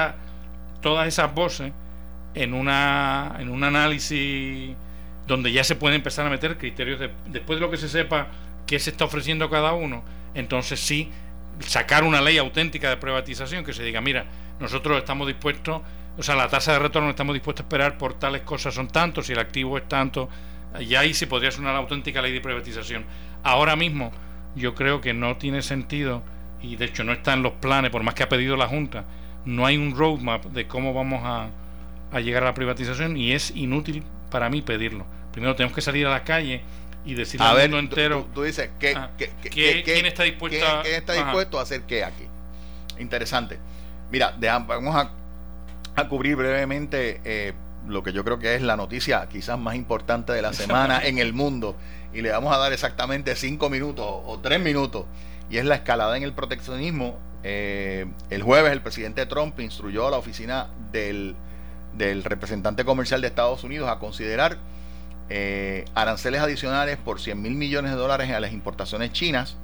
todas esas voces en un análisis donde ya se pueden empezar a meter criterios después de lo que se sepa qué se está ofreciendo cada uno, entonces sí sacar una ley auténtica de privatización que se diga, mira, nosotros estamos dispuestos, o sea, la tasa de retorno estamos dispuestos a esperar por tales cosas son tantos, si el activo es tanto, y ahí sí podría ser una auténtica ley de privatización. Ahora mismo yo creo que no tiene sentido, y de hecho no está en los planes, por más que ha pedido la Junta, no hay un roadmap de cómo vamos a llegar a la privatización, y es inútil para mí pedirlo. Primero tenemos que salir a la calle y decirle al mundo entero. Tú dices, ¿quién está dispuesto a hacer qué aquí? Interesante. Mira, vamos a cubrir brevemente lo que yo creo que es la noticia quizás más importante de la semana en el mundo, y le vamos a dar exactamente 5 minutos o 3 minutos, y es la escalada en el proteccionismo. El jueves el presidente Trump instruyó a la oficina del representante comercial de Estados Unidos a considerar aranceles adicionales por $100 mil millones a las importaciones chinas,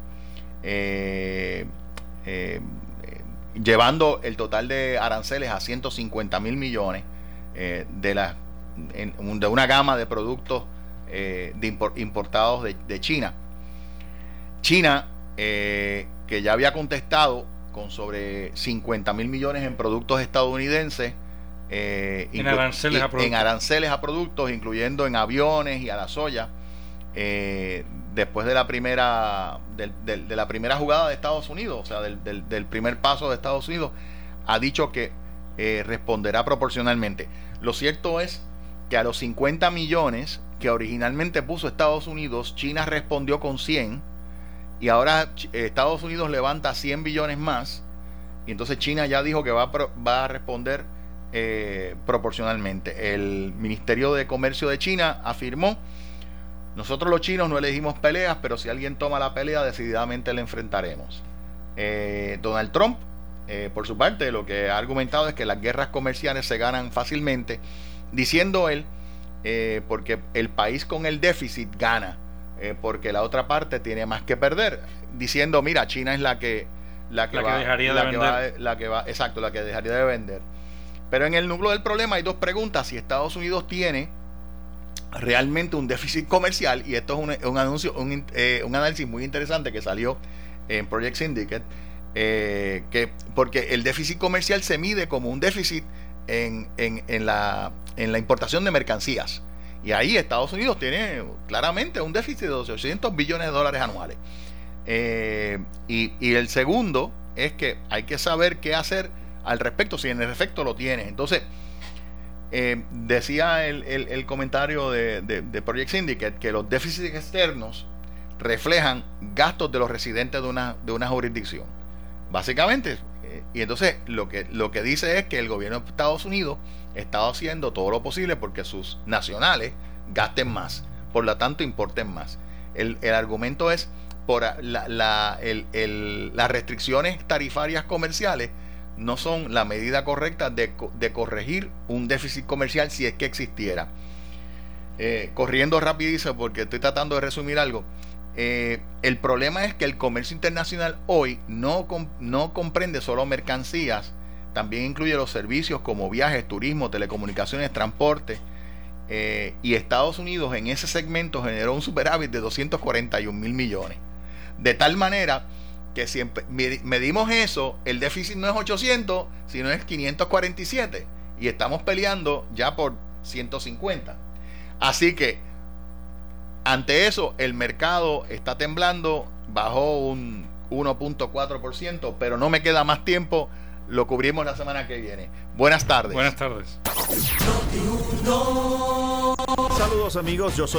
llevando el total de aranceles a 150 mil millones de una gama de productos importados de China. China, que ya había contestado con sobre 50 mil millones en productos estadounidenses, en aranceles a productos, incluyendo en aviones y a la soya, después de la primera de la primera jugada de Estados Unidos, o sea, del primer paso de Estados Unidos, ha dicho que responderá proporcionalmente. Lo cierto es que a los 50 millones que originalmente puso Estados Unidos, China respondió con 100, y ahora Estados Unidos levanta 100 billones más, y entonces China ya dijo que va a responder proporcionalmente. El Ministerio de Comercio de China afirmó: nosotros los chinos no elegimos peleas, pero si alguien toma la pelea, decididamente la enfrentaremos. Donald Trump, por su parte, lo que ha argumentado es que las guerras comerciales se ganan fácilmente, diciendo él, porque el país con el déficit gana, porque la otra parte tiene más que perder, diciendo, mira, China es la que dejaría de vender. Pero en el núcleo del problema hay dos preguntas: si Estados Unidos tiene realmente un déficit comercial, y esto es un análisis muy interesante que salió en Project Syndicate, porque el déficit comercial se mide como un déficit en la importación de mercancías, y ahí Estados Unidos tiene claramente un déficit de $800 billones anuales. Y el segundo es que hay que saber qué hacer al respecto, si en efecto lo tiene. Entonces, decía el comentario de Project Syndicate que los déficits externos reflejan gastos de los residentes de una jurisdicción, básicamente. Y entonces lo que dice es que el gobierno de Estados Unidos está haciendo todo lo posible porque sus nacionales gasten más, por lo tanto importen más. El argumento es por las restricciones tarifarias comerciales no son la medida correcta de corregir un déficit comercial, si es que existiera. Corriendo rapidísimo porque estoy tratando de resumir algo. El problema es que el comercio internacional hoy no comprende solo mercancías, también incluye los servicios como viajes, turismo, telecomunicaciones, transporte, y Estados Unidos en ese segmento generó un superávit de 241 mil millones. De tal manera que si medimos eso, el déficit no es 800, sino es 547, y estamos peleando ya por 150. Así que ante eso el mercado está temblando, bajó un 1.4%, pero no me queda más tiempo, lo cubrimos la semana que viene. Buenas tardes. Buenas tardes. Saludos amigos, yo soy